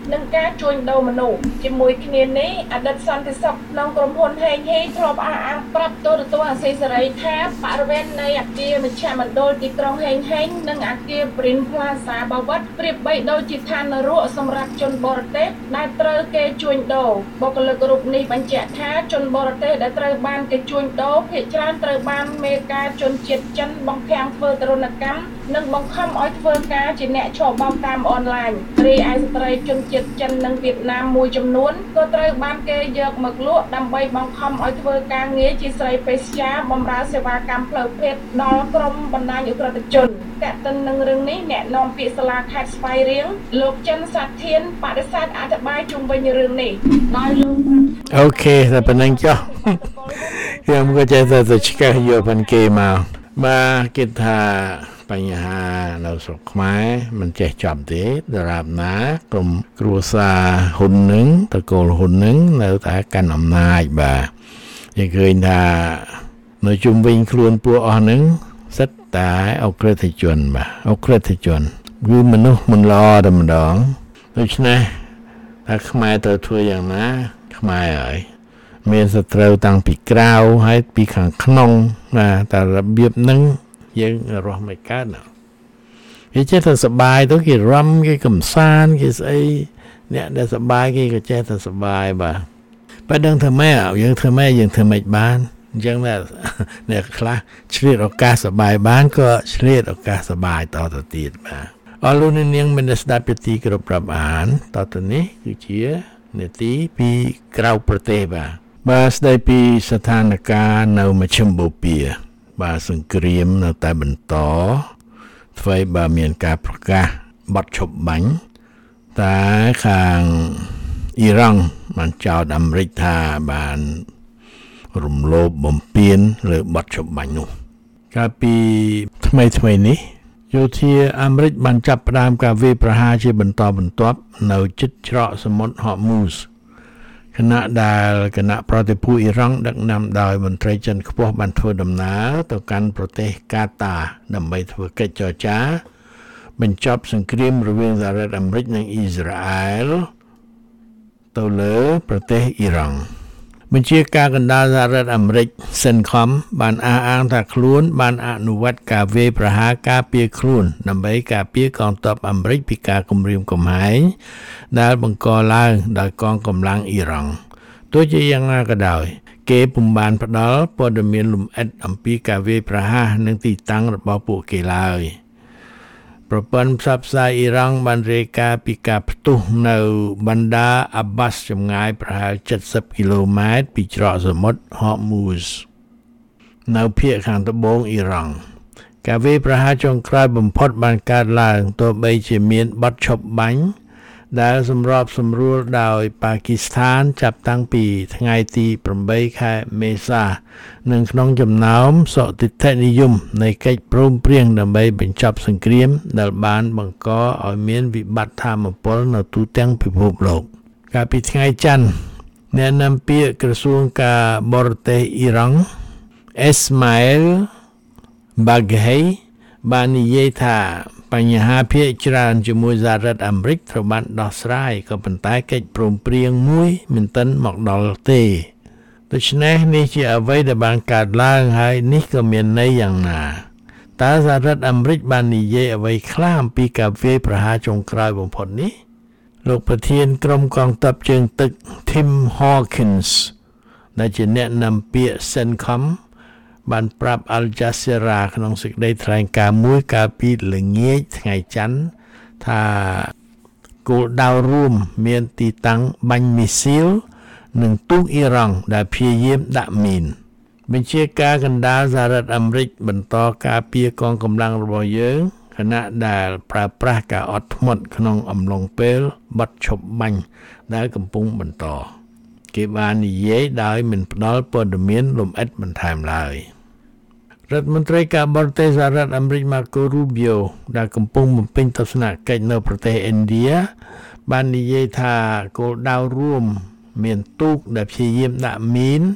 និងការជួញដូរមនុស្សជាមួយគ្នានេះអតីតសន្តិសុខក្នុងក្រុមហ៊ុនហេងហ៊ីធ្លាប់អះអាងប្រាប់ទូរទស្សន៍អាស៊ីសេរីថាបរិវេណនៃអគារមជ្ឈមណ្ឌលទីក្រុងហេងហេងនិងអគារ Green Plaza បាវិតប្រៀបបីដូចជាឋាននរកសម្រាប់ជនបរទេសដែលត្រូវគេជួញដូរបុគ្គលិករូបនេះបញ្ជាក់ថាជនបរទេសដែលត្រូវបានគេជួញដូរភាគច្រើនត្រូវបានមេការជនជាតិចិនបង្ខាំងធ្វើទរណកម្មនិងបង្ខំឲ្យធ្វើការជាអ្នកឆបោកតាមអនឡាញរីឯស្ត្រីជនជាតិចិននិងវៀតណាមមួយចំនួនក៏ត្រូវបានគេយកមកលក់ដើម្បីបង្ខំឲ្យធ្វើការងារជាស្រីបេសយាបម្រើសេវាកម្មផ្លូវភេទដល់ក្រុមបណ្ដាញឧក្រិដ្ឋជនតែកតិននឹងរឿងនេះអ្នកនាំពាក្យសាលាខេត្តស្វាយរៀងលោកចិនសាធានបដិសេធអធិប្បាយជុំវិញរឿងនេះដោយលោកអូខេតែប៉ុណ្្នឹងចុះខ្ញុំក៏ចេះតែទៅឆ្កឹះយកប៉ុនគេមកបាទគេថាបញ្ហានៅស្រុកខ្មែរមិនចេះចប់ទេដរាបណាក្រុមគ្រួសារហ៊ុននឹងតកូលហ៊ុននឹងនៅតែកាន់អំណាចបាទយើងឃើញថានៅជុំវិញខ្លួនពួកអស់នឹងសិតតែអក្រិតជនបាទអក្រិតជនគឺមនុស្សមិនល្អតែម្ដងដូច្នេះថាខ្មែរត្រូវធ្វើយ៉ាងណាខ្មែរហើយមានសត្រូវតាំងពីក្រៅហើយពីខាងក្នុងណាតែរបៀបហ្នឹងយើងរស់មិនកើតណាគេចេះតែសបាយទៅគេរំគេកំសាន្តគេស្អីអ្នកដែលសបាយគេក៏ចេះតែសបាយបាទបើដឹងធ្វើម៉េចយើងធ្វើម៉េចយើងធ្វើម៉េចបានអញ្ចឹងណាអ្នកខ្លះឆ្លៀតឱកាសសបាយបានក៏ឆ្លៀតឱកាសសបាយតទៅទៀតបាទអរលោកនាងមានស្ដាប់ពីទីគ្រប់ប្រាប់អានតទៅនេះគឺជានេតិពីក្រៅប្រទេសបាទបាទស្ដីពីស្ថានភាពនៅមជ្ឈិមបូព៌ាបាទសង្គ្រាមនៅតែបន្តអ្វីបើមានការប្រកាសបទឈប់បាញ់តែខាងអ៊ីរ៉ង់បានចោទអាមេរិកថាបានរំលោភបំពានលើបទឈប់បាញ់នោះកាលពីថ្មីថ្មីនេះយោធាអាមេរិកបានចាប់ផ្ដើមការវាយប្រហារជាបន្តបន្ទាប់នៅជិតច្រកសមុទ្រហ័រមូសគណៈដែលគណៈប្រតិភូអ៊ីរ៉ង់ដឹកនាំដោយមន្ត្រីចិនខ្ពស់បានធ្វើដំណើរទៅកាន់ប្រទេសកាតាដើម្បីធ្វើកិច្ចចរចាបញ្ចប់សង្គ្រាមរវាងសហរដ្ឋអាមេរិកនិងអ៊ីស្រាអែលទៅលើប្រទេសអ៊ីរ៉ង់បញ្ជាការកណ្ដាលសហរដ្ឋអាមេរិក CENTCOM បានអះអាងថាខ្លួនបានអនុវត្តការវាយប្រហារការពារខ្លួនដើម្បីការពារកងទ័ពអាមេរិកពីការគំរាមកំហែងដែលបង្កឡើងដោយកងកម្លាំងអ៊ីរ៉ង់ទោះជាយ៉ាងណាក៏ដោយគេពុំបានផ្ដល់ព័ត៌មានលម្អិតអំពីការវាយប្រហារនិងទីតាំងរបស់ពួកគេឡើយប្រព័ន្ធផ្សព្វផ្សាយអ៊ីរ៉ង់បានរាយការណ៍ពីការផ្ទុះនៅបណ្ដាអាបាសចម្ងាយប្រហែល70គីឡូម៉ែត្រពីច្រកសមុទ្រហ័រមូសនៅភាគខាងត្បូងអ៊ីរ៉ង់ការវាយប្រហារចុងក្រោយបំផុតបានកើតឡើងទោះបីជាមានបទឈប់បាញ់ដែលសម្របសម្រួលដោយប៉ាគីស្ថានចាប់តាំងពីថ្ងៃទី8ខែមេសានិងក្នុងចំណោមសន្តិទ្ធិនិយមនៃកិច្ចព្រមព្រៀងដើម្បីបញ្ចប់សង្គ្រាមដែលបានបង្កឲ្យមានវិបត្តិថាមពលនៅទូទាំងពិភពលោកកាលពីថ្ងៃច័ន្ទអ្នកនាំពាក្យក្រសួងការបរទេសអ៊ីរ៉ង់អេស្ម៉ាអែលបាហ្ហេបាននិយាយថាបញ្ហាភាគច្រើនជាមួយសហរដ្ឋអាមេរិកត្រូវបានដោះស្រាយក៏ប៉ុន្តែកិច្ចព្រមព្រៀងមួយមិនទាន់មកដល់ទេដូច្នេះនេះជាអ្វីដែលបានកើតឡើងហើយនេះក៏មានន័យយ៉ាងណាតើសហរដ្ឋអាមេរិកបាននិយាយអ្វីខ្លះអំពីការវាយប្រហារចុងក្រោយបំផុតនេះលោកប្រធានក្រុមកងទ័ពជើងទឹក Tim Hawkins ដែលជាអ្នកនាំពាក្យ CENTCOMបានប្រាប់ Al Jazeera ក្នុងសេចក្តីថ្លែងការណ៍មួយកាលពីល្ងាចថ្ងៃច័ន្ទថាគោលដៅរួមមានទីតាំងបាញ់មីស៊ីលនិងទូកអ៊ីរ៉ង់ដែលព្យាយាមដាក់មីនបញ្ជាការកណ្ដាលសហរដ្ឋអាមេរិកបន្តការពារកងកម្លាំងរបស់យើងខណៈដែលប្រើប្រាស់ការអត់ធ្មត់ក្នុងអំឡុងពេលបទឈប់បាញ់ដែលកំពុងបន្តគេបាននិយាយដោយមិនផ្ដល់ព័ត៌មានលម្អិតបន្ថែមឡើយរដ្ឋមន្ត្រីការបរទេសសហរដ្ឋអាមេរិក Marco Rubio ដែលកំពុងបំពេញទស្សនកិច្ចនៅប្រទេសឥណ្ឌាបាននិយាយថាគោលដៅរួមមានទូកដែលព្យាយាមដាក់មីន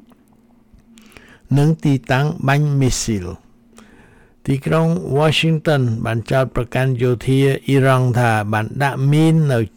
និងទីតាំងបាញ់មីស៊ីលទីក្រុង Washington បានចោទប្រកាន់យោធាអ៊ីរ៉ង់ថាបានដាក់មីននៅជិត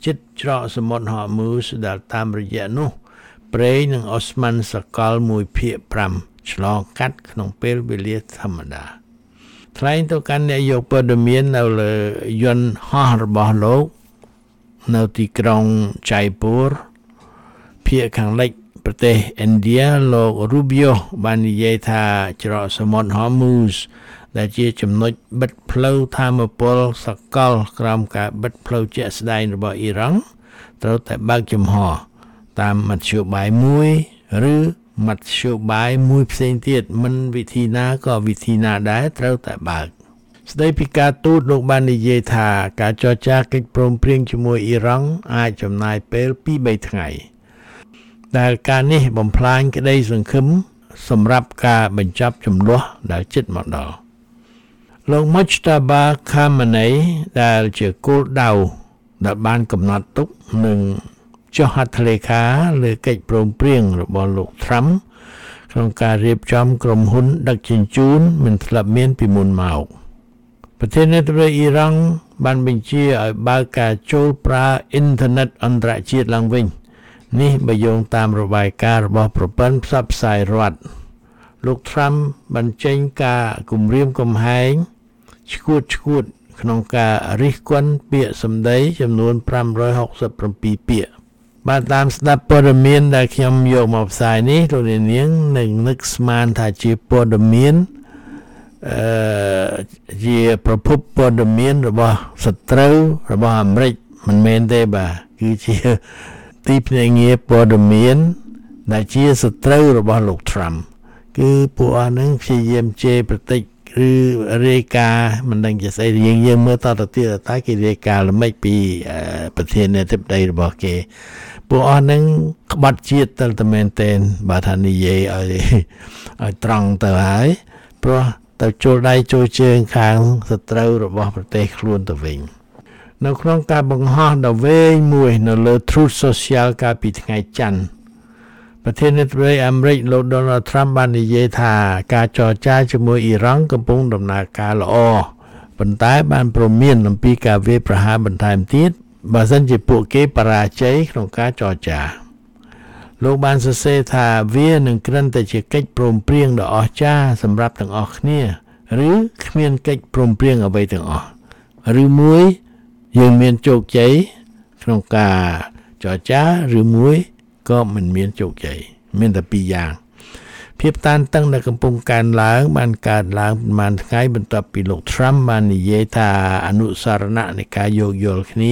ច្រកសមុទ្រហមូសដែលតាមរយៈនោះប្រេងនិងអូស្មန်សកលមួយភាគប្រាំឆ្លងកាត់ក្នុងពេលវេលាធម្មតាថ្លែងទៅកាន់អ្នកយកព័ត៌មាននៅលើយន្តហោះរបស់លោកនៅទីក្រុងចៃពូរភាគខាងលិចប្រទេសឥណ្ឌាលោក Rubio បាននិយាយថាច្រកសមុទ្រ Hormuz ដែលជាចំណុចបិទផ្លូវថាមពលសកលក្រោមការបិទផ្លូវជាក់ស្ដែងរបស់អ៊ីរ៉ង់ត្រូវតែបើកចំហតាមមធ្យោបាយមួយឬមធ្យោបាយមួយផ្សេងទៀតមិនវិធីណាក៏វិធីណាដែរត្រូវតែបើកស្ដីពីការទូតលោកបាននិយាយថាការចរចាកិច្ចព្រមព្រៀងជាមួយអ៊ីរ៉ង់អាចចំណាយពេល ពីរបី ថ្ងៃដែលការនេះបំផ្លាញក្តីសង្ឃឹមសម្រាប់ការបញ្ចប់ជម្លោះដែលជិតមកដល់លោក Mojtaba Khamenei ដែលជាគោលដៅដែលបានកំណត់ទុកនឹងចុះហត្ថលេខាលើកិច្ចព្រមព្រៀងរបស់លោក Trump ក្នុងការរៀបចំក្រុមហ៊ុនដឹកជញ្ជូនមិនធ្លាប់មានពីមុនមកប្រធានាធិបតីអ៊ីរ៉ង់បានបញ្ជាឲ្យបើកការចូលប្រើអ៊ីនធឺណិតអន្តរជាតិឡើងវិញនេះបើយោងតាមរបាយការណ៍របស់ប្រព័ន្ធផ្សព្វផ្សាយរដ្ឋលោក Trump បានចេញការគំរាមកំហែងឈួតឈួតក្នុងការរិះគន់ពាក្យសម្ដីចំនួនfive sixty-sevenពាក្យបាទតាមស្ដាប់ព័ត៌មានដែលខ្ញុំយកមកផ្សាយនេះលោកនាងនឹងនឹកស្មានថាជាព័ត៌មានអឺជាប្រភពព័ត៌មានរបស់សត្រូវរបស់អាមេរិកមិនមែនទេបាទគឺជាទីភ្នាក់ងារព័ត៌មានដែលជាសត្រូវរបស់លោក Trump គឺពួកអស់ហ្នឹងព្យាយាមជេរប្រតិចឬរាយការណ៍មិនដឹងជាស្អីយើងយើងមើលតទៅទៀតតែគេរាយការណ៍ល្មិចពីប្រធានាធិបតីរបស់គេពួកអស់ហ្នឹងក្បត់ជាតិទៅតែមែនតែនបើថានិយាយឲ្យឲ្យត្រង់ទៅហើយព្រោះទៅចូលដៃចូលជើងខាងសត្រូវរបស់ប្រទេសខ្លួនទៅវិញនៅក្នុងការបង្ហោះដ៏វែងមួយនៅលើ Truth Social កាលពីថ្ងៃច័ន្ទប្រធានាធិបតីអាមេរិកលោក Donald Trump បាននិយាយថាការចរចាជាមួយអ៊ីរ៉ង់កំពុងដំណើរការល្អប៉ុន្តែបានព្រមានអំពីការវាយប្រហារបន្ថែមទៀតបើសិនជាពួកគេបរាជ័យក្នុងការចរចាលោកបានសរសេរថាវានឹងគ្រាន់តែជាកិច្ចព្រមព្រៀងដ៏អស្ចារ្យសម្រាប់ទាំងអស់គ្នាឬគ្មានកិច្ចព្រមព្រៀងអ្វីទាំងអស់ឬមួយយើងមានជោគជ័យក្នុងការចរចាឬមួយក៏មិនមានជោគជ័យមានតែពីរយ៉ាងភាពតានតឹងដែលកំពុងកើនឡើងបានកើតឡើងប្រហែលថ្ងៃបន្ទាប់ពីលោក Trump បាននិយាយថាអនុស្សរណៈនៃការយោគយល់គ្នា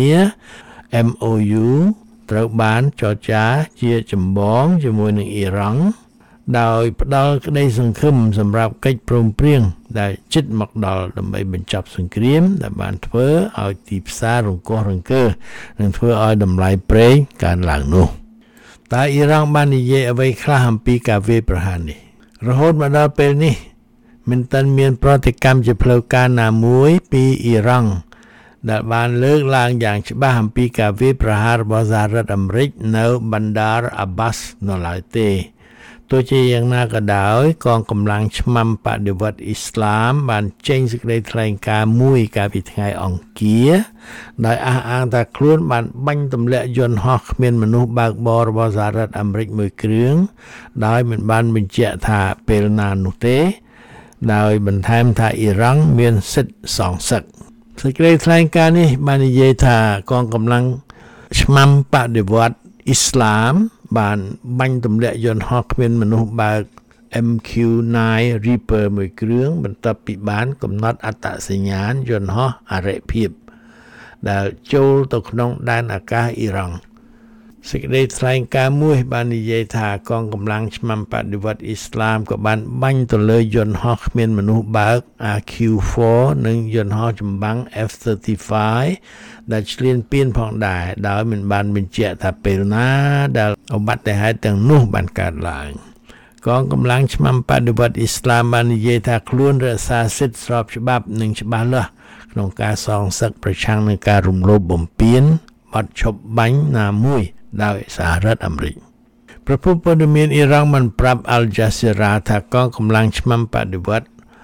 M O U ត្រូវបានចរចាជាចម្បងជាមួយនឹងអ៊ីរ៉ង់ដោយផ្ដល់ក្តីសង្ឃឹមសម្រាប់កិច្ចព្រមព្រៀងដែលជិតមកដល់ដើម្បីបញ្ចប់សង្គ្រាមដែលបានធ្វើឲ្យទីផ្សាររង្គោះរង្គើនិងធ្វើឲ្យតម្លៃប្រេងកើនឡើងនោះតើអ៊ីរ៉ង់បាននិយាយអ្វីខ្លះអំពីការវាយប្រហារនេះរហូតមកដល់ពេលនេះមិនទាន់មានប្រតិកម្មជាផ្លូវការណាមួយពីអ៊ីរ៉ង់ដែលបានលើកឡើងយ៉ាងច្បាស់អំពីការវាយប្រហាររបស់សហរដ្ឋអាមេរិកនៅបណ្ដារ Abbas នៅឡើយទេទោះជាយ៉ាងណាក៏ដោយកងកម្លាំងឆ្មាំបដិវត្តន៍អ៊ីស្លាមបានចេញសេចក្តីថ្លែងការណ៍មួយកាលពីថ្ងៃអង្គារដោយអះអាងថាខ្លួនបានបាញ់ទម្លាក់យន្តហោះគ្មានមនុស្សបើកបររបស់សហរដ្ឋអាមេរិកមួយគ្រឿងដោយមិនបានបញ្ជាក់ថាពេលណានោះទេដោយបន្ថែមថាអ៊ីរ៉ង់មានសិទ្ធិសងសឹកសេចក្តីថ្លែងការណ៍នេះបាននិយាយថាកងកម្លាំងឆ្មាំបដិវត្តន៍អ៊ីស្លាមបានបាញ់ទម្លាក់យន្តហោះគ្មានមនុស្សបើក M Q nine Reaper មួយគ្រឿងបន្ទាប់ពីបានកំណត់អត្តសញ្ញាណយន្តហោះអរិភាពដែលចូលទៅក្នុងដែនអាកាសអ៊ីរ៉ង់សេចក្តីថ្លែងការណ៍មួយបាននិយាយថាកងកម្លាំងឆ្មាំបដិវត្តន៍អ៊ីស្លាមក៏បានបាញ់ទៅលើយន្តហោះគ្មានមនុស្សបើក R Q four និងយន្តហោះចម្បាំង F thirty-five ដែលឈ្លានពានផងដែរដោយមិនបានបញ្ជាក់ថាពេលណាដែលឧបទ្ទហេតុទាំងនោះបានកើតឡើងកងកម្លាំងឆ្មាំបដិវត្តន៍អ៊ីស្លាមបាននិយាយថាខ្លួនរក្សាសិទ្ធិស្របច្បាប់និងច្បាស់លាស់ក្នុងការសងសឹកប្រឆាំងនឹងការរំលោភបំពានបាត់ឈប់បាញ់ណាមួយដោយសហរដ្ឋអាមេរិកប្រពន្ធព័ត៌មានអ៊ីរ៉ង់បានប្រាប់ Al Jazeera ថាកងកម្លាំងឆ្មាំបដិវត្តន៍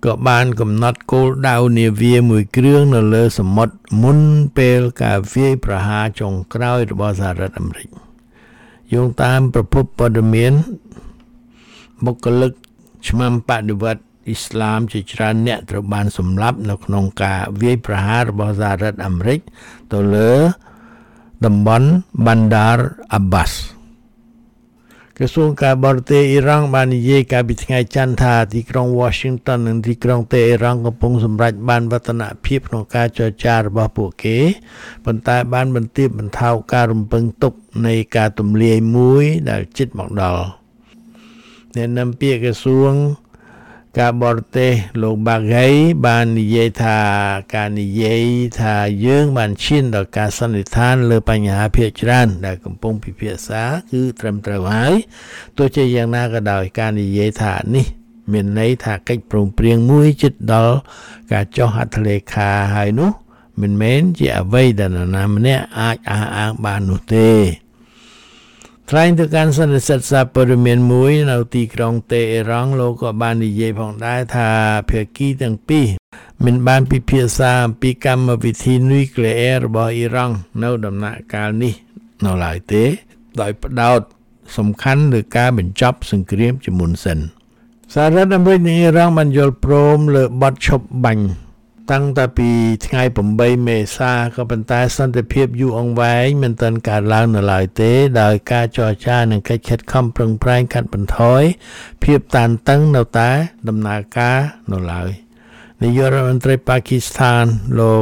ក៏បានកំណត់គោលដៅនាវាមួយគ្រឿងនៅលើសមុទ្រមុនពេលការវាយប្រហារចុងក្រោយរបស់សហរដ្ឋអាមេរិកយោងតាមប្រភពព័ត៌មានបុគ្គលិកឆ្មាំបដិវត្តន៍អ៊ីស្លាមជាច្រើនអ្នកត្រូវបានសម្លាប់នៅក្នុងការវាយប្រហាររបស់សហរដ្ឋអាមេរិកទៅលើតំបន់ Bandar Abbas ក្រសួងការបរទេសអ៊ីរ៉ង់បាននិយាយកាលពីថ្ងៃច័ន្ទថាទីក្រុង Washington និងទីក្រុងតេហេរ៉ង់កំពុងសម្រេចបានវឌ្ឍនភាពក្នុងការចរចារបស់ពួកគេប៉ុន្តែបានបន្ទាបបន្ថោកការរំពឹងទុកនៃការទម្លាយមួយដែលជិតមកដល់អ្នកនាំពាក្យក្រសួងការបរទេសលោកបាហ្គៃបាននិយាយថាការនិយាយថាយើងបានឈានដល់ការសន្និដ្ឋានលើបញ្ហាភាគច្រើនដែលកំពុងពិភាក្សាគឺត្រឹមត្រូវហើយទោះជាយ៉ាងណាក៏ដោយការនិយាយថានេះមានន័យថាកិច្ចព្រមព្រៀងមួយជិតដល់ការចុះហត្ថលេខាហើយនោះមិនមែនជាអ្វីដែលនរណាម្នាក់អាចអះអាងបាននោះទេថ្លែងទៅកាន់សន្និសីទសារព័ត៌មានមួយនៅទីក្រុងតេហេរ៉ង់លោកក៏បាននិយាយផងដែរថាភាគីទាំងពីរមិនបានពិភាក្សាអំពីកម្មវិធីនុយក្លេអ៊ែររបស់អ៊ីរ៉ង់នៅដំណាក់កាលនេះនៅឡើយទេដោយផ្ដោតសំខាន់លើការបញ្ចប់សង្គ្រាមជាមុនសិនសហរដ្ឋអាមេរិកនិងអ៊ីរ៉ង់បានយល់ព្រមលើបទឈប់បាញ់តាំងតែពីថ្ងៃeightមេសាក៏ប៉ុន្តែសន្តិភាពយូរអង្វែងមិនទាន់កើតឡើងនៅឡើយទេដោយការចរចានិងកិច្ចខិតខំប្រឹងប្រែងកាត់បន្ថយភាពតានតឹងនៅតែដំណើរការនៅឡើយនាយករដ្ឋមន្ត្រីប៉ាគីស្ថានលោក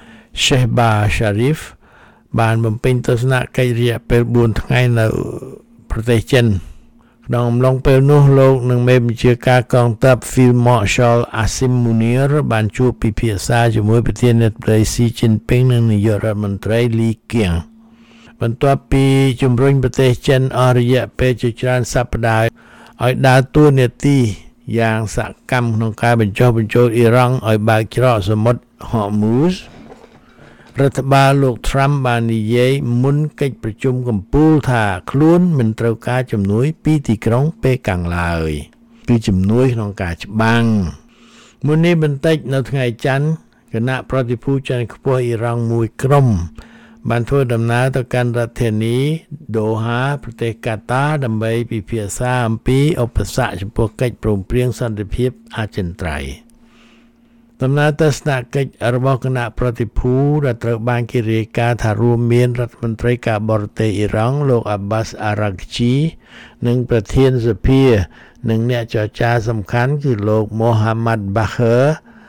Shehbaz Sharif បានបំពេញទស្សនកិច្ចរយៈពេលfourថ្ងៃនៅប្រទេសចិនក្នុងអំឡុងពេលនោះលោកនិងមេបញ្ជាការកងទ័ព Field Marshal Asim Munir បានជួបពិភាក្សាជាមួយប្រធានាធិបតី Xi Jinping និងនាយករដ្ឋមន្ត្រី Li Qiang បន្ទាប់ពីជំរុញប្រទេសចិនអស់រយៈពេលជាច្រើនសប្តាហ៍ឲ្យដើរតួនាទីយ៉ាងសកម្មក្នុងការបញ្ចុះបញ្ចូលអ៊ីរ៉ង់ឲ្យបើកច្រកសមុទ្រ Hormuz រដ្ឋបាលលោក Trump បាននិយាយមុនកិច្ចប្រជុំកំពូលថាខ្លួនមិនត្រូវការជំនួយពីទីក្រុងប៉េកាំងឡើយគឺជំនួយក្នុងការច្បាំងមុននេះបន្តិចនៅថ្ងៃច័ន្ទគណៈប្រតិភូជាន់ខ្ពស់អ៊ីរ៉ង់មួយក្រុមបានធ្វើដំណើរទៅកាន់រដ្ឋធានីដូហាប្រទេសកាតាដើម្បីពិភាក្សាអំពីឧបសគ្គចំពោះកិច្ចព្រមព្រៀងសន្តិភាពអចិន្ត្រៃយ៍ដំណើរទស្សនកិច្ចរបស់គណៈប្រតិភូដែលត្រូវបានគេរាយការណ៍ថារួមមានរដ្ឋមន្ត្រីការបរទេសអ៊ីរ៉ង់លោក Abbas Araghchi និងប្រធានសភានិងអ្នកចរចាសំខាន់គឺលោក Mohammad Bagher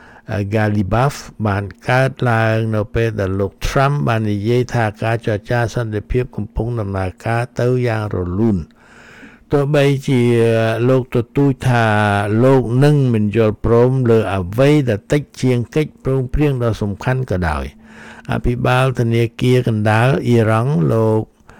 Ghalibaf បានកើតឡើងនៅពេលដែលលោក Trump បាននិយាយថាការចរចាសន្តិភាពកំពុងដំណើរការទៅយ៉ាងរលូនទោះបីជាលោកទទូចថាលោកនឹងមិនយល់ព្រមលើអ្វីដែលតិចជាងកិច្ចព្រមព្រៀងដ៏សំខាន់ក៏ដោយអភិបាលធនាគារកណ្ដាលអ៊ីរ៉ង់លោក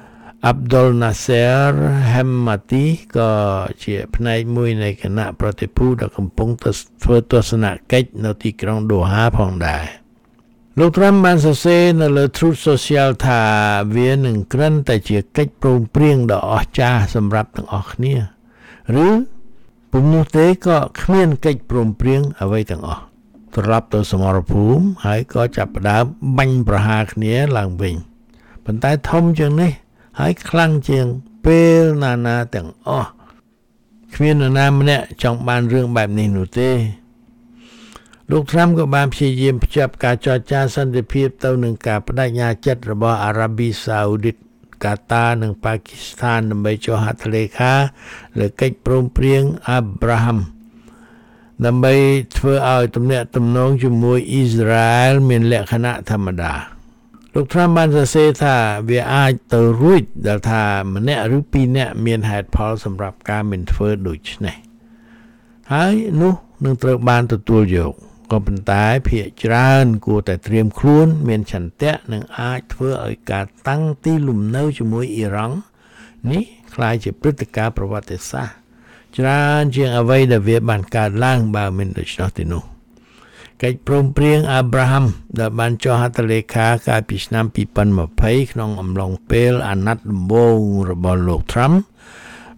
Abdul Nasser Hemmati ក៏ជាផ្នែកមួយនៃគណៈប្រតិភូដែលកំពុងធ្វើទស្សនកិច្ចនៅទីក្រុងដូហាផងដែរលោក Trump បានសរសេរនៅលើ Truth Social ថាវានឹងគ្រាន់តែជាកិច្ចព្រមព្រៀងដ៏អស្ចារ្យសម្រាប់ទាំងអស់គ្នាឬពុំនោះទេក៏គ្មានកិច្ចព្រមព្រៀងអ្វីទាំងអស់ត្រឡប់ទៅសមរភូមិហើយក៏ចាប់ផ្ដើមបាញ់ប្រហារគ្នាឡើងវិញប៉ុន្តែធំជាងនេះហើយខ្លាំងជាងពេលណាណាទាំងអស់គ្មាននរណាម្នាក់ចង់បានរឿងបែបនេះនោះទេលោក Trump ក៏បានព្យាយាមភ្ជាប់ការចរចាសន្តិភាពទៅនឹងការបដិញ្ញាចិត្តរបស់អារ៉ាប៊ីសាអូឌីតកាតានិងប៉ាគីស្ថានដើម្បីចុះហត្ថលេខាលើកិច្ចព្រមព្រៀងអាប់រ៉ាហាំដើម្បីធ្វើឲ្យទំនាក់ទំនងជាមួយអ៊ីស្រាអែលមានលក្ខណៈធម្មតាលោក Trump បានសរសេរថាវាអាចទៅរួចដែលថាម្នាក់ឬពីរនាក់មានហេតុផលសម្រាប់ការមិនធ្វើដូច្នេះហើយនោះនឹងត្រូវបានទទួលយកក៏ប៉ុន្តែភាគច្រើនគួរតែត្រៀមខ្លួនមានឆន្ទៈនិងអាចធ្វើឲ្យការតាំងទីលំនៅជាមួយអ៊ីរ៉ង់នេះក្លាយជាព្រឹត្តិការណ៍ប្រវត្តិសាស្ត្រច្រើនជាងអ្វីដែលវាបានកើតឡើងបើមិនដូច្នោះទេនោះកិច្ចព្រមព្រៀងអាប់រ៉ាហាំដែលបានចុះហត្ថលេខាកាលពីឆ្នាំtwenty twentyក្នុងអំឡុងពេលអាណត្តិដំបូងរបស់លោក Trump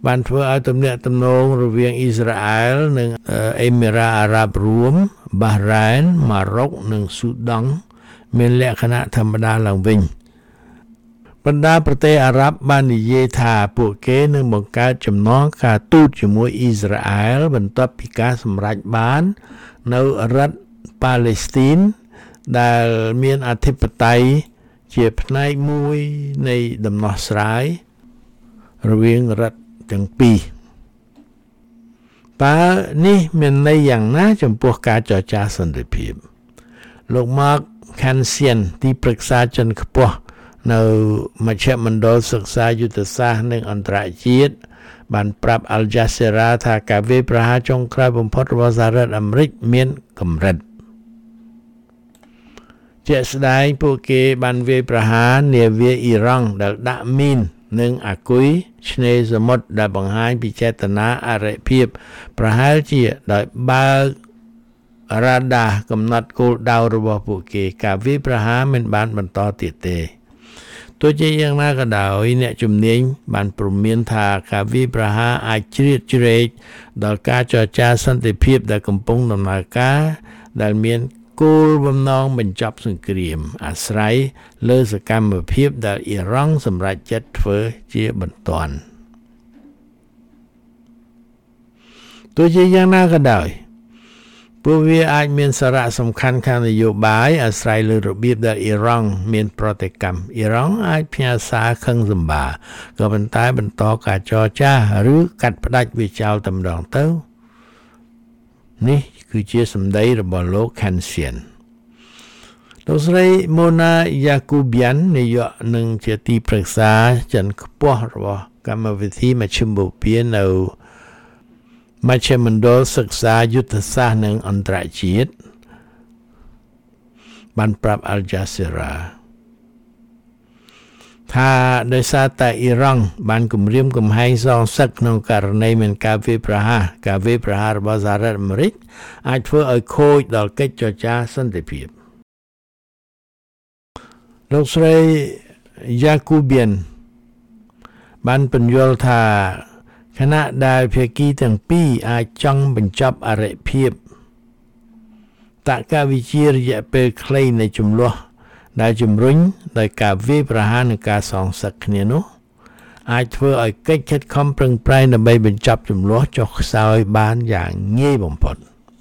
បានធ្វើឲ្យទំនាក់ទំនងរវាងអ៊ីស្រាអែលនិងអេមីរ៉ាអារ៉ាប់រួមបារ៉ែនម៉ារ៉ុកនិងស៊ូដង់មានលក្ខណៈធម្មតាឡើងវិញបណ្ដាប្រទេសអារ៉ាប់បាននិយាយថាពួកគេនឹងបង្កើតចំណងការទូតជាមួយអ៊ីស្រាអែលបន្ទាប់ពីការសម្រេចបាននៅរដ្ឋប៉ាឡេស្ទីនដែលមានអធិបតេយ្យជាផ្នែកមួយនៃដំណោះស្រាយរវាងរដ្ឋទាំងពីរតើនេះមានន័យយ៉ាងណាចំពោះការចរចាសន្តិភាពលោក Mark Kansian ទីប្រឹក្សាជាន់ខ្ពស់នៅមជ្ឈមណ្ឌលសិក្សាយុទ្ធសាស្ត្រនិងអន្តរជាតិបានប្រាប់ Al Jazeera ថាការវាយប្រហារចុងក្រោយបំផុតរបស់សហរដ្ឋអាមេរិកមានកម្រិតជាក់ស្ដែងពួកគេបានវាយប្រហារនាវាអ៊ីរ៉ង់ដែលដាក់មីននិងអាគុយឆ្នេរសមុទ្រដែលបង្ហាញពីចេតនាអរិភាពប្រហែលជាដោយបើករ៉ាដាកំណត់គោលដៅរបស់ពួកគេការវាយប្រហារមិនបានបន្តទៀតទេទោះជាយ៉ាងណាក៏ដោយអ្នកជំនាញបានព្រមានថាការវាយប្រហារអាចជ្រៀតជ្រែកដល់ការចរចាសន្តិភាពដែលកំពុងដំណើរការដែលមានគោលបំណងបញ្ចប់សង្គ្រាមអាស្រ័យលើសកម្មភាពដែលអ៊ីរ៉ង់សម្រេចចិត្តធ្វើជាបន្ទាន់ទោះជាយ៉ាងណាក៏ដោយពួកវាអាចមានសារៈសំខាន់ខាងនយោបាយអាស្រ័យលើរបៀបដែលអ៊ីរ៉ង់មានប្រតិកម្មអ៊ីរ៉ង់អាចផ្ញើសារខឹងសម្បាក៏ប៉ុន្តែបន្តការចរចាឬកាត់ផ្តាច់វាចោលតែម្ដងទៅនេះគឺជាសម្ដីរបស់លោក Kansian លោកស្រី Mona Yakubian នាយកនិងជាទីប្រឹក្សាជាន់ខ្ពស់របស់កម្មវិធីមជ្ឈមបូព៌ានៅមជ្ឈមណ្ឌលសិក្សាយុទ្ធសាស្ត្រនិងអន្តរជាតិបានប្រាប់ Al Jazeera ថាដោយសារតែអ៊ីរ៉ង់បានគំរាមកំហែងសងសឹកក្នុងករណីមានការវាយប្រហារការវាយប្រហាររបស់សហរដ្ឋអាមេរិកអាចធ្វើឲ្យខូចដល់កិច្ចចរចាសន្តិភាពលោកស្រី Yakubian បានពន្យល់ថាខណៈដែលភាគីទាំងពីរអាចចង់បញ្ចប់អរិភាពតកវិជារយៈពេលខ្លីនៃចំនួនដែលជំរុញដោយការវាយប្រហារនិងការសងសឹកគ្នានោះអាចធ្វើឲ្យកិច្ចខិតខំប្រឹងប្រែងដើម្បីបញ្ចប់ចំនួនចុះខ្សោយបានយ៉ាងងាយបំផុត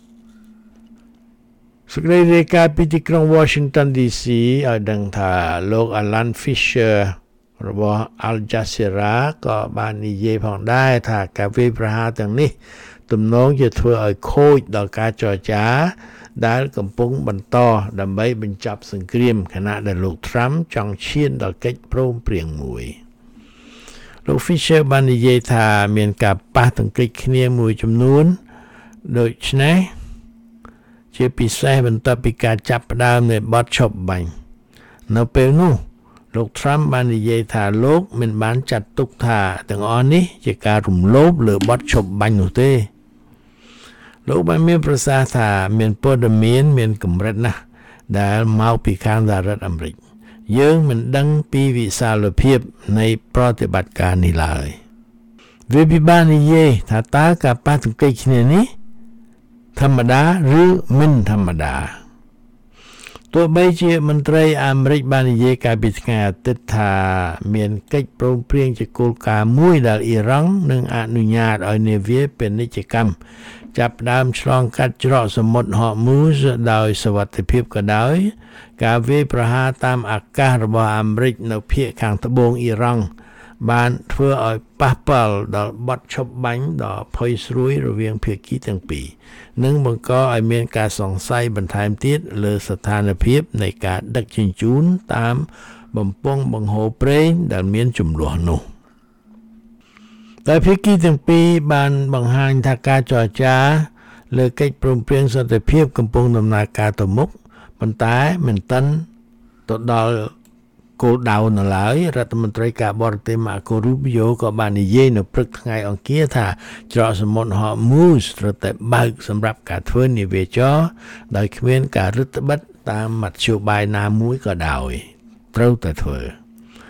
សេចក្តីរាយការណ៍ពីទីក្រុង Washington ឌី ซี ឲ្យដឹងថាលោក Alan Fisher របស់ Al Jazeera ក៏បាននិយាយផងដែរថាការវាយប្រហារទាំងនេះទំនងជាធ្វើឲ្យខូចដល់ការចរចាដែលកំពុងបន្តដើម្បីបញ្ចប់សង្គ្រាមខណៈដែលលោក Trump ចង់ឈានដល់កិច្ចព្រមព្រៀងមួយលោក Fisher បាននិយាយថាមានការប៉ះទង្គិចគ្នាមួយចំនួនដូច្នេះជាពិសេសបន្ទាប់ពីការចាប់ផ្ដើមនៃបទឈប់បាញ់នៅពេលនោះលោក Trump បាននិយាយថាលោកមិនបានចាត់ទុកថាទាំងអស់នេះជាការរំលោភលើបទឈប់បាញ់នោះទេលោកបានមានប្រសាសន៍ថាមានព័ត៌មានមានកម្រិតណាស់ដែលមកពីខាងសហរដ្ឋអាមេរិកយើងមិនដឹងពីវិសាលភាពនៃប្រតិបត្តិការនេះឡើយវាពិបាកនិយាយថាតើការប៉ះទង្គិចគ្នានេះធម្មតាឬមិនធម្មតាទោះបីជាមន្ត្រីអាមេរិកបាននិយាយកាលពីថ្ងៃអាទិត្យថាមានកិច្ចព្រមព្រៀងជាគោលការណ៍មួយដែលអ៊ីរ៉ង់នឹងអនុញ្ញាតឲ្យនាវាពាណិជ្ជកម្មចាប់ផ្ដើមឆ្លងកាត់ច្រកសមុទ្រ Hormuz ដោយសុវត្ថិភាពក៏ដោយការវាយប្រហារតាមអាកាសរបស់អាមេរិកនៅភាគខាងត្បូងអ៊ីរ៉ង់បានធ្វើឲ្យប៉ះពាល់ដល់បទឈប់បាញ់ដ៏ផុយស្រួយរវាងភាគីទាំងពីរនិងបង្កឲ្យមានការសង្ស័យបន្ថែមទៀតលើស្ថានភាពនៃការដឹកជញ្ជូនតាមបំពង់បង្ហូរប្រេងដែលមានចំនួននោះតែភាគីទាំងពីរបានបង្ហាញថាការចរចាលើកិច្ចព្រមព្រៀងសន្តិភាពកំពុងដំណើរការទៅមុខប៉ុន្តែមិនទាន់ទៅដល់គោលដៅនៅឡើយរដ្ឋមន្ត្រីការបរទេស Marco Rubio ក៏បាននិយាយនៅព្រឹកថ្ងៃអង្គារថាច្រកសមុទ្រ Hormuz ត្រូវតែបើកសម្រាប់ការធ្វើនាវាចរដោយគ្មានការរឹតបន្តឹងតាមមធ្យោបាយណាមួយក៏ដោយត្រូវតែធ្វើ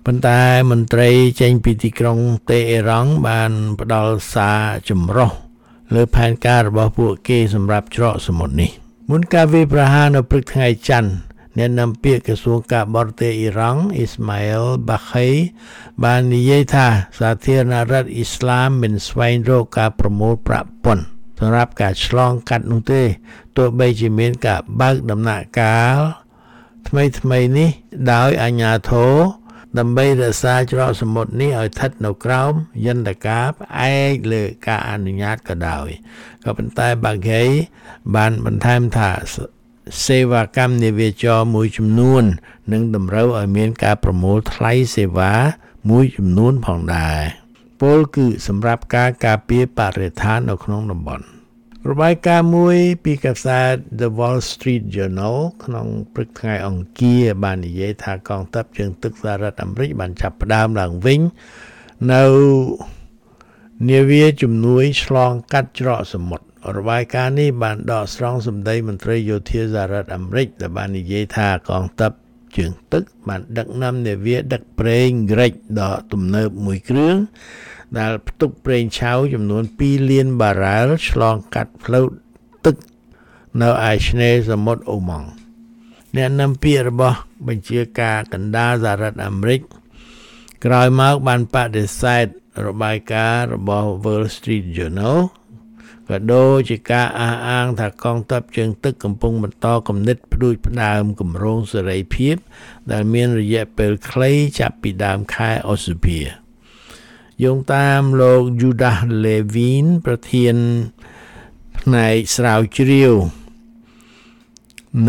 ប៉ុន្តែមន្ត្រីចេញពីទីក្រុងតេអេរ៉ង់បានផ្ដល់សារចម្រុះលើផែនការរបស់ពួកគេសម្រាប់ច្រកសមុទ្រនេះមុនការវាយប្រហារនៅព្រឹកថ្ងៃច័ន្ទអ្នកនាំពាក្យក្រសួងការបរទេសអ៊ីរ៉ង់អ៊ីស្ម៉ាអែលបាខីបាននិយាយថាសាធារណរដ្ឋអ៊ីស្លាមមិនស្វែងរកការប្រមូលប្រាក់ពន្ធសម្រាប់ការឆ្លងកាត់នោះទេទោះបីជាមានការបើកដំណាក់កាលថ្មីថ្មីនេះដោយអាជ្ញាធរដើម្បីរក្សាច្រកសមុទ្រនេះឲ្យស្ថិតនៅក្រោមយន្តការផ្អែកលើការអនុញ្ញាតក៏ដោយក៏ប៉ុន្តែបាក់ហេបានបន្ថែមថាសេវាកម្មនាវាចរមួយចំនួននឹងតម្រូវឲ្យមានការប្រមូលថ្លៃសេវាមួយចំនួនផងដែរពលគឺសម្រាប់ការការពារបរិស្ថាននៅក្នុងតំបន់របាយការណ៍មួយពីកាសែត The Wall Street Journal ក្នុងព្រឹកថ្ងៃអង្គារបាននិយាយថាកងទ័ពជើងទឹកសហរដ្ឋអាមេរិកបានចាប់ផ្ដើមឡើងវិញនៅនាវាជំនួយឆ្លងកាត់ច្រកសមុទ្ររបាយការណ៍នេះបានដកស្រង់សម្ដីមន្ត្រីយោធាសហរដ្ឋអាមេរិកដែលបាននិយាយថាកងទ័ពជើងទឹកបានដឹកនាំនាវាដឹកប្រេងក្រិចដ៏ទំនើបមួយគ្រឿងដែលផ្ទុកប្រេងឆៅចំនួនពីរលានបារ៉ែលឆ្លងកាត់ផ្លូវទឹកនៅឯឆ្នេរសមុទ្រអូម៉ង់អ្នកនាំពាក្យរបស់បញ្ជាការកណ្ដាលសហរដ្ឋអាមេរិកក្រោយមកបានបដិសេធរបាយការណ៍របស់ Wall Street Journal ក៏ដូចជាការអះអាងថាកងទ័ពជើងទឹកកំពុងបន្តគំនិតផ្ដួចផ្ដើមគម្រោងសេរីភាពដែលមានរយៈពេលខ្លីចាប់ពីដើមខែឧសភាយោងតាមលោក Judah Levin ប្រធានផ្នែកស្រាវជ្រាវនៅ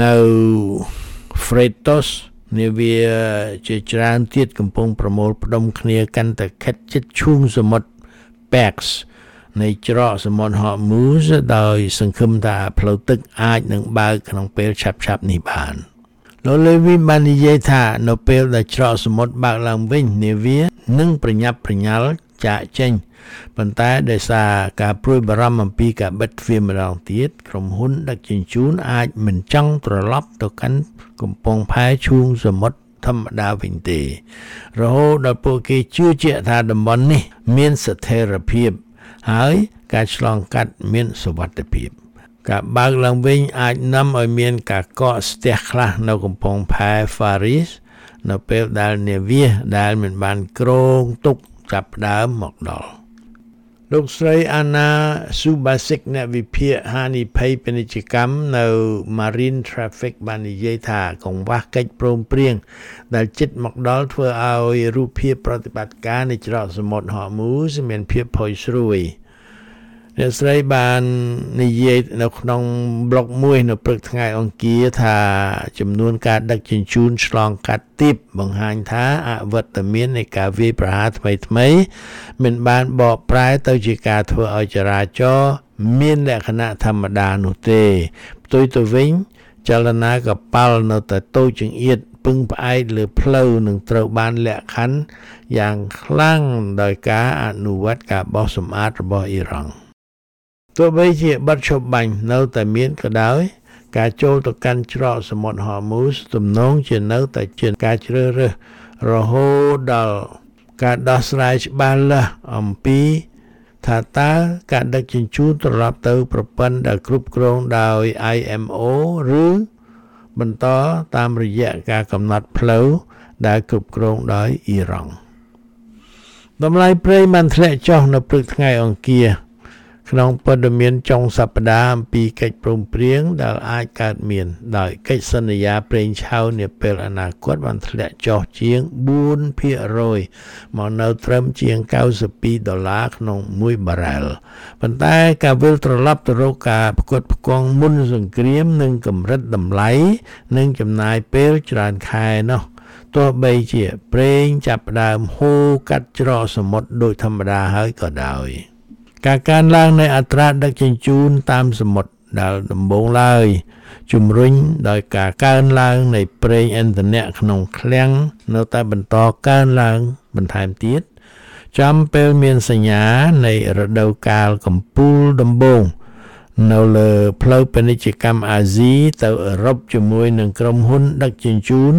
Freightos នាវាជាច្រើនទៀតកំពុងប្រមូលផ្ដុំគ្នាកាន់តែខិតជិតឈូងសមុទ្រ Pax នៃច្រកសមុទ្រ Hormuz ដោយសង្ឃឹមថាផ្លូវទឹកអាចនឹងបើកក្នុងពេលឆាប់ៗនេះបានលោក Levin បាននិយាយថានៅពេលដែលច្រកសមុទ្របើកឡើងវិញនាវានឹងប្រញាប់ប្រញាល់ចាកចេញប៉ុន្តែដោយសារការព្រួយបារម្ភអំពីការបិទទ្វារម្ដងទៀតក្រុមហ៊ុនដឹកជញ្ជូនអាចមិនចង់ត្រឡប់ទៅកាន់កំពង់ផែឈូងសមុទ្រធម្មតាវិញទេរហូតដល់ពួកគេជឿជាក់ថាតំបន់នេះមានស្ថិរភាពហើយការឆ្លងកាត់មានសុវត្ថិភាពការបើកឡើងវិញអាចនាំឲ្យមានការកកស្ទះខ្លះនៅកំពង់ផែ Faris នៅពេលដែលនាវាដែលមិនបានគ្រោងទុកចាប់ផ្ដើមមកដល់លោកស្រី Anna Subasic អ្នកវិភាគហានិភ័យពាណិជ្ជកម្មនៅ Marine Traffic បាននិយាយថាកង្វះកិច្ចព្រមព្រៀងដែលជិតមកដល់ធ្វើឲ្យរូបភាពប្រតិបត្តិការនៃច្រកសមុទ្រ Hormuz មានភាពផុយស្រួយអ្នកស្រីបាននិយាយនៅក្នុងប្លុកមួយនៅព្រឹកថ្ងៃអង្គារថាចំនួនការដឹកជញ្ជូនឆ្លងកាត់ទីបបង្ហាញថាអវត្តមាននៃការវាយប្រហារថ្មីថ្មីមិនបានបកប្រែទៅជាការធ្វើឲ្យចរាចរណ៍មានលក្ខណៈធម្មតានោះទេផ្ទុយទៅវិញចលនាកប៉ាល់នៅតែតូចចង្អៀតពឹងផ្អែកលើផ្លូវនឹងត្រូវបានលក្ខខណ្ឌយ៉ាងខ្លាំងដោយការអនុវត្តការបោសសម្អាតរបស់អ៊ីរ៉ង់ទោះបីជាបទឈប់បាញ់នៅតែមានក៏ដោយការចូលទៅកាន់ច្រកសមុទ្រ Hormuz ទំនងជានៅតែជាការជ្រើសរើសរហូតដល់ការដោះស្រាយច្បាស់លាស់អំពីថាតើការដឹកជញ្ជូនត្រឡប់ទៅប្រព័ន្ធដែលគ្រប់គ្រងដោយ I M O ឬបន្តតាមរយៈការកំណត់ផ្លូវដែលគ្រប់គ្រងដោយអ៊ីរ៉ង់តម្លៃប្រេងបានធ្លាក់ចុះនៅព្រឹកថ្ងៃអង្គារក្នុងព័ត៌មានចុងសប្តាហ៍អំពីកិច្ចព្រមព្រៀងដែលអាចកើតមានដោយកិច្ចសន្យាប្រេងឆៅនាពេលអនាគតបានធ្លាក់ចុះជាងបួនភាគរយមកនៅត្រឹមជាងកៅសិបពីរដុល្លារក្នុងមួយបារ៉ែលប៉ុន្តែការវិលត្រឡប់ទៅរកការផ្គត់ផ្គង់មុនសង្គ្រាមនិងកម្រិតតម្លៃនិងចំណាយពេលច្រើនខែនោះទោះបីជាប្រេងចាប់ផ្ដើមហូរកាត់ច្រកសមុទ្រដូចធម្មតាហើយក៏ដោយការកើនឡើងនៃអត្រាដឹកជញ្ជូនតាមសមុទ្រដែលដំបូងឡើយជំរុញដោយការកើនឡើងនៃប្រេងឥន្ធនៈក្នុងឃ្លាំងនៅតែបន្តកើនឡើងបន្ថែមទៀតចំពេលមានសញ្ញានៃរដូវកាលកំពូលដំបូងនៅលើផ្លូវពាណិជ្ជកម្មអាស៊ីទៅអឺរ៉ុបជាមួយនឹងក្រុមហ៊ុនដឹកជញ្ជូន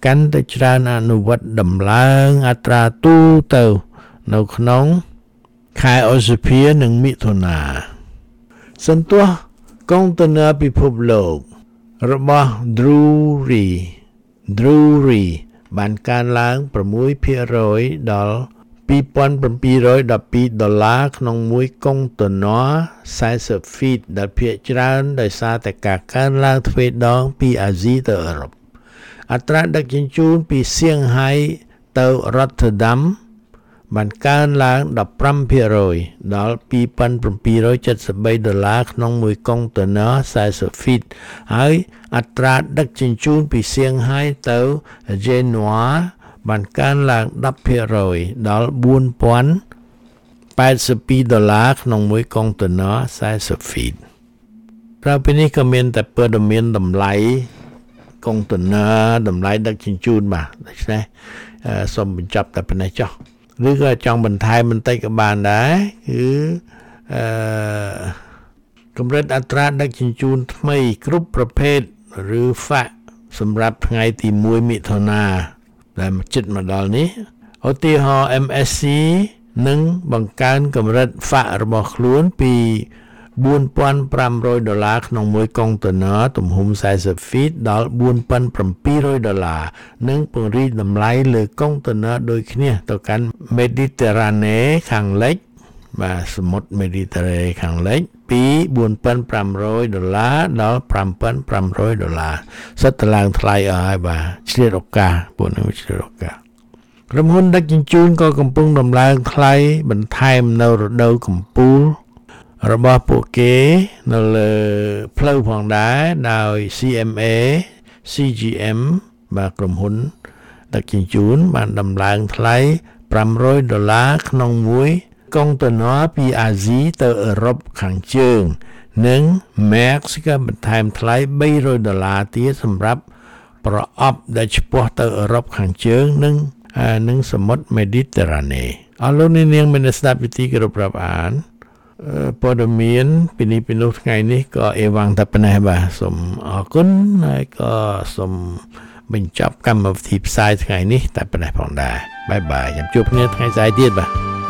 កាន់តែច្រើនអនុវត្តដំឡើងអត្រាទូទៅនៅក្នុងខែឧសភានិងមិថុនាសន្ទុះកុងតឺន័រពិភពលោករបស់ Drewry Drewry បានកើនឡើង 6% ដល់ two thousand seven hundred twelve ដុល្លារក្នុងមួយកុងតឺន័រforty feet ដែលភាគច្រើនដោយសារតែការកើនឡើងទ្វេដងពីអាស៊ីទៅអឺរ៉ុបអត្រាដឹកជញ្ជូនពីសៀងហៃទៅ Rotterdam បានកើនឡើង fifteen percent ដល់ two thousand seven hundred seventy-three ដុល្លារក្នុងមួយកុងតឺន័រforty feet ហើយអត្រាដឹកជញ្ជូនពីសៀងហៃទៅ Genoa បានកើនឡើង ten percent ដល់ four thousand eighty-two ដុល្លារក្នុងមួយកុងតឺន័រforty feet ក្រៅពីនេះក៏មានតែព័ត៌មានតម្លៃកុងតឺន័រតម្លៃដឹកជញ្ជូនបាទដូច្នេះសូមបញ្ចប់តែប៉ុណ្ណេះចុះឬក៏ចង់បន្ថែមបន្តិចក៏បានដែរគឺអឺកម្រិតអត្រាដឹកជញ្ជូនថ្មីគ្រប់ប្រភេទឬ ហ្វាក់ សម្រាប់ថ្ងៃទីoneមិថុនាដែលជិតមកដល់នេះឧទាហរណ៍ em ét xê នឹងបង្កើនកម្រិត ហ្វាក់ របស់ខ្លួនពី four thousand five hundred ដុល្លារក្នុងមួយកុងតឺន័រទំហំforty feet ដល់ four thousand seven hundred ដុល្លារនិងពង្រីកតម្លៃលើកុងតឺន័រដូចគ្នាទៅកាន់ Mediterranean ខាងលិចបាទសមុទ្រ Mediterranean ខាងលិចពី four thousand five hundred ដុល្លារដល់ five thousand five hundred ដុល្លារសិតតឡើងថ្លៃអស់ហើយបាទឆ្លៀតឱកាសពួកនឹងឆ្លៀតឱកាសក្រុមហ៊ុនដឹកជញ្ជូនក៏កំពុងដំឡើងថ្លៃបន្ថែមនៅរដូវកំពូលរបស់ពួកគេនៅលើផ្លូវផងដែរដោយ C M A C G M បាទក្រុមហ៊ុនដឹកជញ្ជូនបានដំឡើងថ្លៃfive hundredដុល្លារក្នុងមួយកុងតឺន័រពីអាស៊ីទៅអឺរ៉ុបខាងជើងនិង Max ក៏បន្ថែមថ្លៃthree hundredដុល្លារទៀតសម្រាប់ប្រអប់ដែលឆ្ពោះទៅអឺរ៉ុបខាងជើងនិងនិងសមុទ្រ Mediterranean អរលោកអ្នកនាងមានស្ដាប់វិទ្យុគ្រប់រាប់អានព័ត៌មានពីនេះពីនោះថ្ងៃនេះក៏អេវ៉ាំងតែប៉ុណ្ណេះបាទសូមអរគុណហើយក៏សូមបញ្ចប់កម្មវិធីផ្សាយថ្ងៃនេះតែប៉ុណ្ណេះផងដែរបាយបាយខ្ញុំជួបគ្នាថ្ងៃស្អែកទៀតបាទ